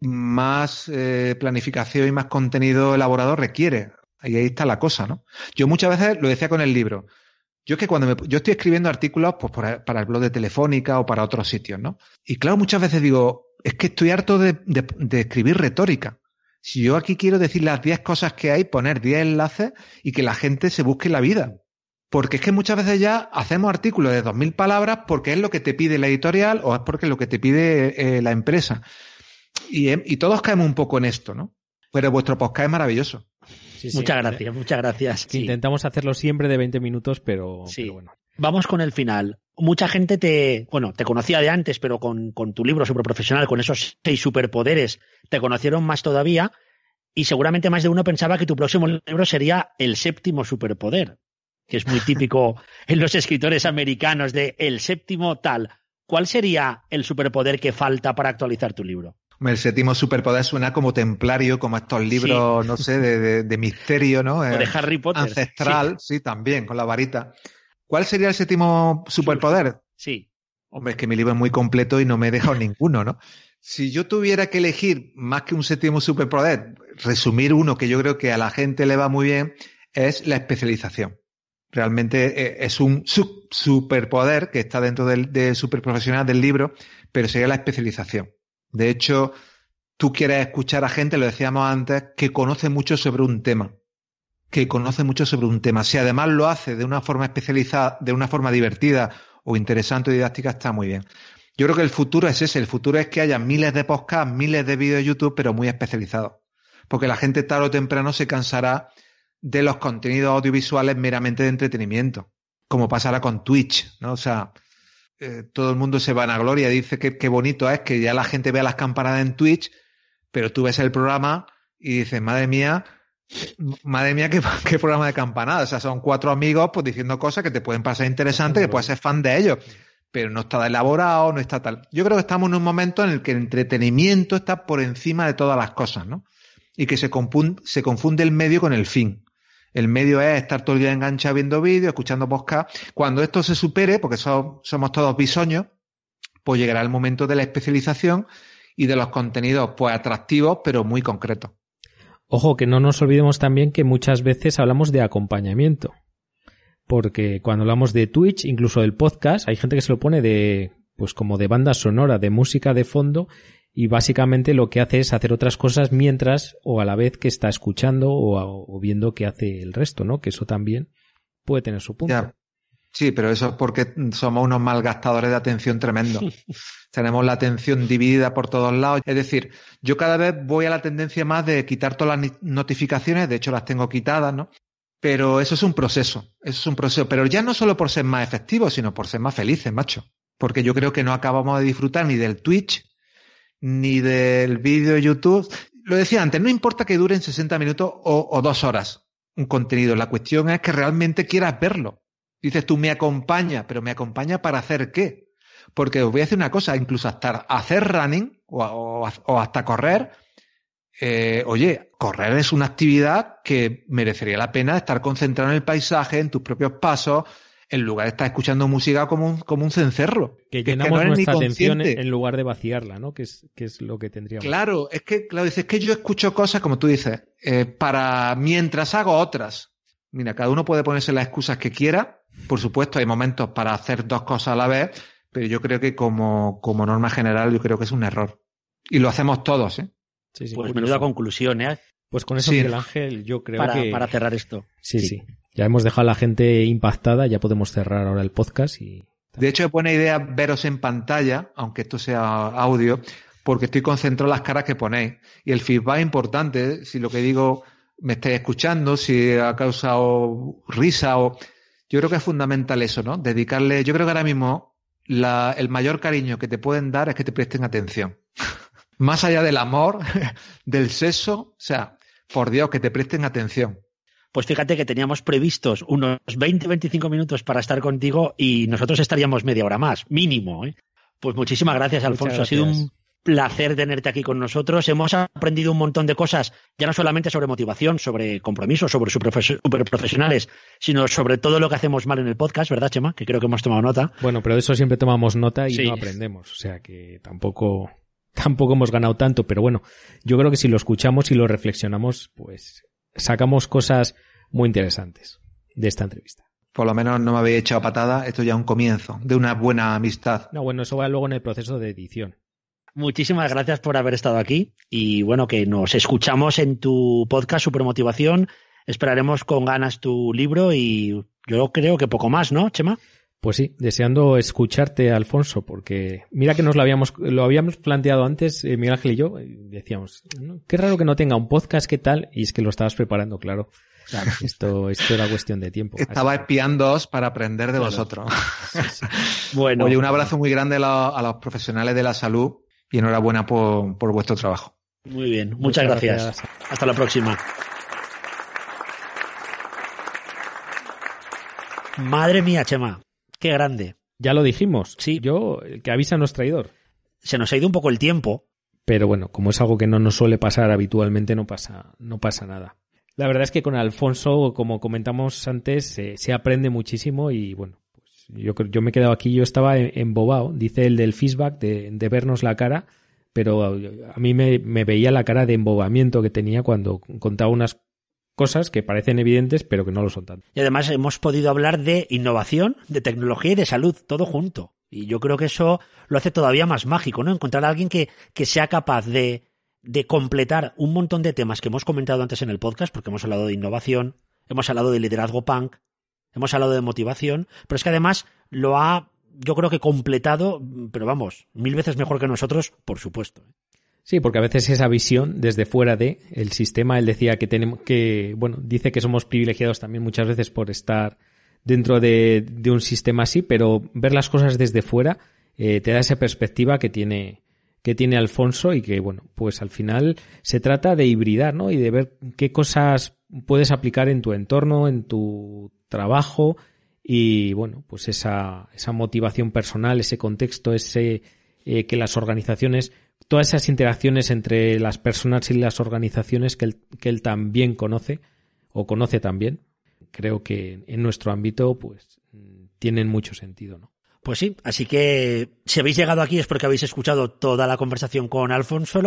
más planificación y más contenido elaborado requiere. Y ahí está la cosa, ¿no? Yo muchas veces lo decía con el libro. Yo es que yo estoy escribiendo artículos pues para el blog de Telefónica o para otros sitios, ¿no? Y claro, muchas veces digo, es que estoy harto de escribir retórica. Si yo aquí quiero decir las 10 cosas que hay, poner 10 enlaces y que la gente se busque la vida. Porque es que muchas veces ya hacemos artículos de 2000 palabras porque es lo que te pide la editorial o es porque es lo que te pide la empresa. Y todos caemos un poco en esto, ¿no? Pero vuestro podcast es maravilloso.
Sí.
Muchas gracias. Sí.
Intentamos hacerlo siempre de 20 minutos, pero bueno.
Vamos con el final. Mucha gente te conocía de antes, pero con tu libro superprofesional, con esos 6 superpoderes, te conocieron más todavía y seguramente más de uno pensaba que tu próximo libro sería el 7º superpoder, que es muy típico en los escritores americanos de el 7º tal. ¿Cuál sería el superpoder que falta para actualizar tu libro?
El 7º superpoder suena como templario, como estos libros, no sé, de misterio, ¿no?
O de Harry Potter.
Ancestral, sí, también, con la varita. ¿Cuál sería el 7º superpoder?
Sí.
Hombre, es que mi libro es muy completo y no me he dejado ninguno, ¿no? Si yo tuviera que elegir más que un 7º superpoder, resumir uno que yo creo que a la gente le va muy bien, es la especialización. Realmente es un superpoder que está dentro de superprofesional del libro, pero sería la especialización. De hecho, tú quieres escuchar a gente, lo decíamos antes, que conoce mucho sobre un tema. Si además lo hace de una forma especializada, de una forma divertida o interesante o didáctica, está muy bien. Yo creo que el futuro es ese. El futuro es que haya miles de podcasts, miles de vídeos de YouTube, pero muy especializados. Porque la gente tarde o temprano se cansará de los contenidos audiovisuales meramente de entretenimiento. Como pasará con Twitch, ¿no? O sea, todo el mundo se vanagloria, dice que qué bonito es que ya la gente vea las campanadas en Twitch, pero tú ves el programa y dices, madre mía, qué programa de campanadas. O sea, son 4 amigos pues diciendo cosas que te pueden pasar interesantes, que puedes ser fan de ellos, pero no está elaborado, no está tal. Yo creo que estamos en un momento en el que el entretenimiento está por encima de todas las cosas, ¿no? Y que se confunde el medio con el fin. El medio es estar todo el día enganchado viendo vídeos, escuchando podcast. Cuando esto se supere, porque somos todos bisoños, pues llegará el momento de la especialización y de los contenidos pues atractivos, pero muy concretos.
Ojo, que no nos olvidemos también que muchas veces hablamos de acompañamiento. Porque cuando hablamos de Twitch, incluso del podcast, hay gente que se lo pone pues como de banda sonora, de música de fondo, y básicamente lo que hace es hacer otras cosas mientras o a la vez que está escuchando o viendo qué hace el resto, ¿no? Que eso también puede tener su punto.
Ya. Sí, pero eso es porque somos unos malgastadores de atención tremendo. Tenemos la atención dividida por todos lados. Es decir, yo cada vez voy a la tendencia más de quitar todas las notificaciones, de hecho las tengo quitadas, ¿no? Pero eso es un proceso, pero ya no solo por ser más efectivos, sino por ser más felices, macho. Porque yo creo que no acabamos de disfrutar ni del Twitch, ni del vídeo de YouTube. Lo decía antes, no importa que duren 60 minutos o 2 horas un contenido, la cuestión es que realmente quieras verlo. Dices tú, me acompaña, pero ¿me acompaña para hacer qué? Porque os voy a decir una cosa, incluso hasta hacer running o hasta correr, oye, correr es una actividad que merecería la pena estar concentrado en el paisaje, en tus propios pasos, en lugar de estar escuchando música como un cencerro.
Que llenamos nuestra atención en lugar de vaciarla, ¿no? Que es lo que tendríamos.
Claro, dices que yo escucho cosas, como tú dices, mientras hago otras. Mira, cada uno puede ponerse las excusas que quiera. Por supuesto, hay momentos para hacer dos cosas a la vez, pero yo creo que como norma general, yo creo que es un error. Y lo hacemos todos, ¿eh?
Sí, pues menuda conclusión, ¿eh?
Pues con eso, Miguel Ángel, yo creo
para cerrar esto.
Sí. Ya hemos dejado a la gente impactada, ya podemos cerrar ahora el podcast y...
De hecho, es buena idea veros en pantalla, aunque esto sea audio, porque estoy concentrado en las caras que ponéis. Y el feedback es importante, ¿eh? Si lo que digo me estáis escuchando, si ha causado risa o... Yo creo que es fundamental eso, ¿no? Dedicarle... Yo creo que ahora mismo el mayor cariño que te pueden dar es que te presten atención. Más allá del amor, del sexo, o sea, por Dios, que te presten atención.
Pues fíjate que teníamos previstos unos 20-25 minutos para estar contigo y nosotros estaríamos media hora más, mínimo, ¿eh? Pues muchísimas gracias, Alfonso.
Muchas gracias.
Ha sido un placer tenerte aquí con nosotros. Hemos aprendido un montón de cosas, ya no solamente sobre motivación, sobre compromiso, sobre superprofesionales, sino sobre todo lo que hacemos mal en el podcast, ¿verdad, Chema? Que creo que hemos tomado nota.
Bueno, pero de eso siempre tomamos nota y
Sí.
no aprendemos. O sea que tampoco hemos ganado tanto, pero bueno, yo creo que si lo escuchamos y lo reflexionamos, pues sacamos cosas muy interesantes de esta entrevista.
Por lo menos no me habéis echado patada. Esto ya es un comienzo de una buena amistad.
No, bueno, eso va luego en el proceso de edición.
Muchísimas gracias por haber estado aquí y bueno, que nos escuchamos en tu podcast Supermotivación. Esperaremos con ganas tu libro y yo creo que poco más, ¿no, Chema?
Pues sí, deseando escucharte, Alfonso, porque mira que lo habíamos planteado antes, Miguel Ángel y yo, y decíamos, ¿no? Qué raro que no tenga un podcast, ¿qué tal? Y es que lo estabas preparando, claro. Esto era cuestión de tiempo.
Estaba espiándoos para aprender de vosotros.
Sí.
Bueno,
Oye, un abrazo muy grande a los profesionales de la salud y enhorabuena por vuestro trabajo.
muy bien, muchas gracias. Hasta la próxima. Madre mía, Chema, qué grande.
Ya lo dijimos.
Sí.
El que avisa no es traidor.
Se nos ha ido un poco el tiempo.
Pero bueno, como es algo que no nos suele pasar habitualmente, no pasa nada. La verdad es que con Alfonso, como comentamos antes, se aprende muchísimo y bueno, pues yo me he quedado aquí, yo estaba embobado, dice el del feedback de vernos la cara, pero a mí me veía la cara de embobamiento que tenía cuando contaba unas cosas que parecen evidentes, pero que no lo son tanto.
Y además hemos podido hablar de innovación, de tecnología y de salud, todo junto. Y yo creo que eso lo hace todavía más mágico, ¿no? Encontrar a alguien que sea capaz de completar un montón de temas que hemos comentado antes en el podcast, porque hemos hablado de innovación, hemos hablado de liderazgo punk, hemos hablado de motivación, pero es que además lo ha, yo creo que completado, pero vamos, 1000 veces mejor que nosotros, por supuesto.
Sí, porque a veces esa visión desde fuera de el sistema, él decía que tenemos que, bueno, dice que somos privilegiados también muchas veces por estar dentro de un sistema así, pero ver las cosas desde fuera te da esa perspectiva que tiene Alfonso y que, bueno, pues al final se trata de hibridar, ¿no? Y de ver qué cosas puedes aplicar en tu entorno, en tu trabajo y, bueno, pues esa motivación personal, ese contexto, que las organizaciones, todas esas interacciones entre las personas y las organizaciones que él también conoce o conoce también, creo que en nuestro ámbito pues tienen mucho sentido, ¿no?
Pues sí, así que si habéis llegado aquí es porque habéis escuchado toda la conversación con Alfonso.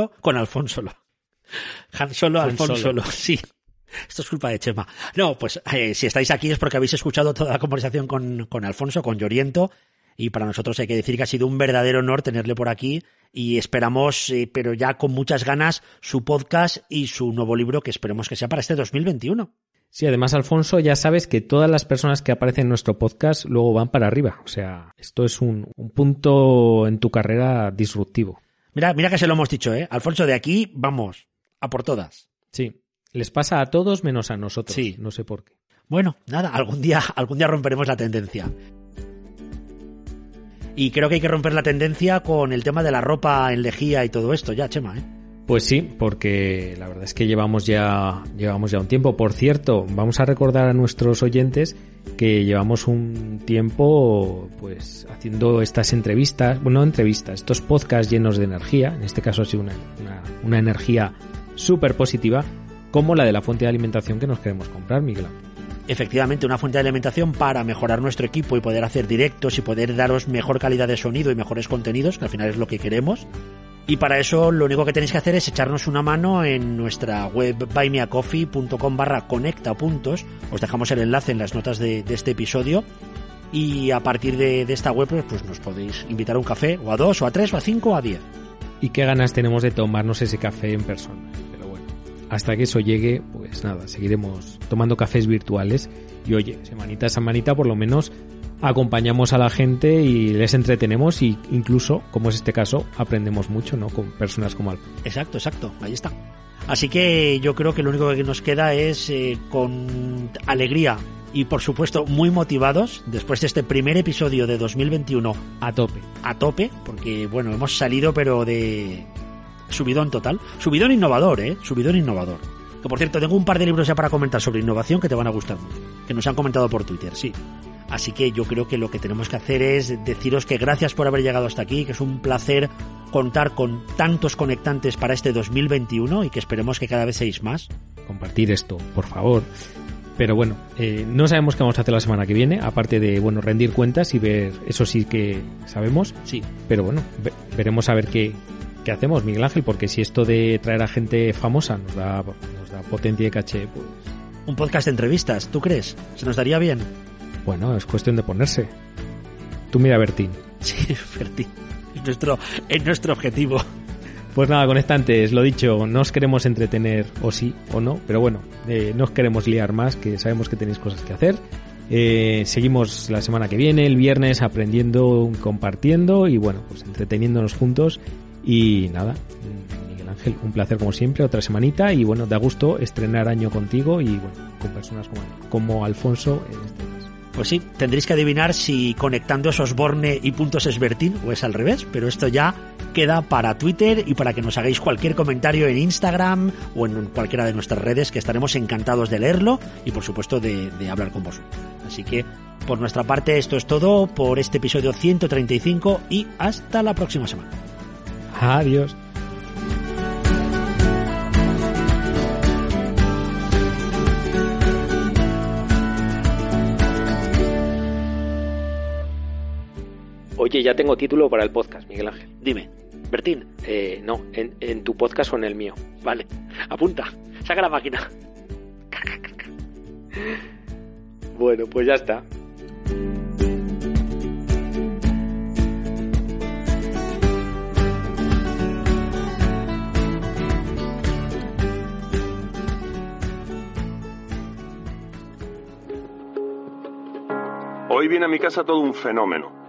Han Solo, sí. Esto es culpa de Chema. No, pues si estáis aquí es porque habéis escuchado toda la conversación con Alfonso, con Lloriento, y para nosotros hay que decir que ha sido un verdadero honor tenerle por aquí y esperamos, pero ya con muchas ganas, su podcast y su nuevo libro que esperemos que sea para este 2021.
Sí, además, Alfonso, ya sabes que todas las personas que aparecen en nuestro podcast luego van para arriba. O sea, esto es un punto en tu carrera disruptivo.
Mira que se lo hemos dicho, ¿eh? Alfonso, de aquí vamos a por todas.
Sí, les pasa a todos menos a nosotros.
Sí.
No sé por qué.
Bueno, nada, algún día romperemos la tendencia. Y creo que hay que romper la tendencia con el tema de la ropa en lejía y todo esto ya, Chema, ¿eh?
Pues sí, porque la verdad es que llevamos ya un tiempo. Por cierto, vamos a recordar a nuestros oyentes que llevamos un tiempo pues haciendo estas entrevistas, estos podcasts llenos de energía. En este caso ha sido una energía súper positiva como la de la fuente de alimentación que nos queremos comprar, Miguel Ángel.
Efectivamente, una fuente de alimentación para mejorar nuestro equipo y poder hacer directos y poder daros mejor calidad de sonido y mejores contenidos, que al final es lo que queremos. Y para eso lo único que tenéis que hacer es echarnos una mano en nuestra web buymeacoffee.com/conectapuntos. Os dejamos el enlace en las notas de este episodio. Y a partir de esta web pues nos podéis invitar a un café, o a 2, o a 3, o a 5, o a 10.
Y qué ganas tenemos de tomarnos ese café en persona. Pero bueno, hasta que eso llegue, pues nada, seguiremos tomando cafés virtuales. Y oye, semanita a semanita por lo menos acompañamos a la gente y les entretenemos, y incluso, como es este caso, aprendemos mucho, ¿no? Con personas como Alfonso.
Exacto, ahí está. Así que yo creo que lo único que nos queda es con alegría y por supuesto muy motivados después de este primer episodio de 2021
A tope,
porque bueno, hemos salido pero de subidón total, subidón innovador, subidón innovador. Que por cierto, tengo un par de libros ya para comentar sobre innovación que te van a gustar mucho, que nos han comentado por Twitter, sí. Así que yo creo que lo que tenemos que hacer es deciros que gracias por haber llegado hasta aquí, que es un placer contar con tantos conectantes para este 2021 y que esperemos que cada vez seáis más.
Compartir esto, por favor. Pero bueno, no sabemos qué vamos a hacer la semana que viene, aparte de, bueno, rendir cuentas y ver, eso sí que sabemos.
Sí.
Pero bueno, veremos a ver qué hacemos, Miguel Ángel, porque si esto de traer a gente famosa nos da potencia y caché, pues...
Un podcast de entrevistas, ¿tú crees? ¿Se nos daría bien?
Bueno, es cuestión de ponerse. Tú mira a Bertín.
Sí, Bertín. Es nuestro objetivo.
Pues nada, conectantes, lo dicho, no os queremos entretener, o sí o no, pero bueno, no os queremos liar más, que sabemos que tenéis cosas que hacer. Seguimos la semana que viene, el viernes, aprendiendo, compartiendo y bueno, pues entreteniéndonos juntos. Y nada, Miguel Ángel, un placer como siempre, otra semanita, y bueno, da gusto estrenar año contigo y bueno, con personas como Alfonso en este caso.
Pues sí, tendréis que adivinar si conectando esos Borne y puntos es Bertín o es al revés, pero esto ya queda para Twitter y para que nos hagáis cualquier comentario en Instagram o en cualquiera de nuestras redes, que estaremos encantados de leerlo y por supuesto de hablar con vosotros. Así que por nuestra parte esto es todo por este episodio 135 y hasta la próxima semana.
Adiós. Oye, ya tengo título para el podcast, Miguel Ángel.
Dime, Bertín.
No, en tu podcast o en el mío.
Vale, apunta, saca la máquina.
Bueno, pues ya está.
Hoy viene a mi casa todo un fenómeno.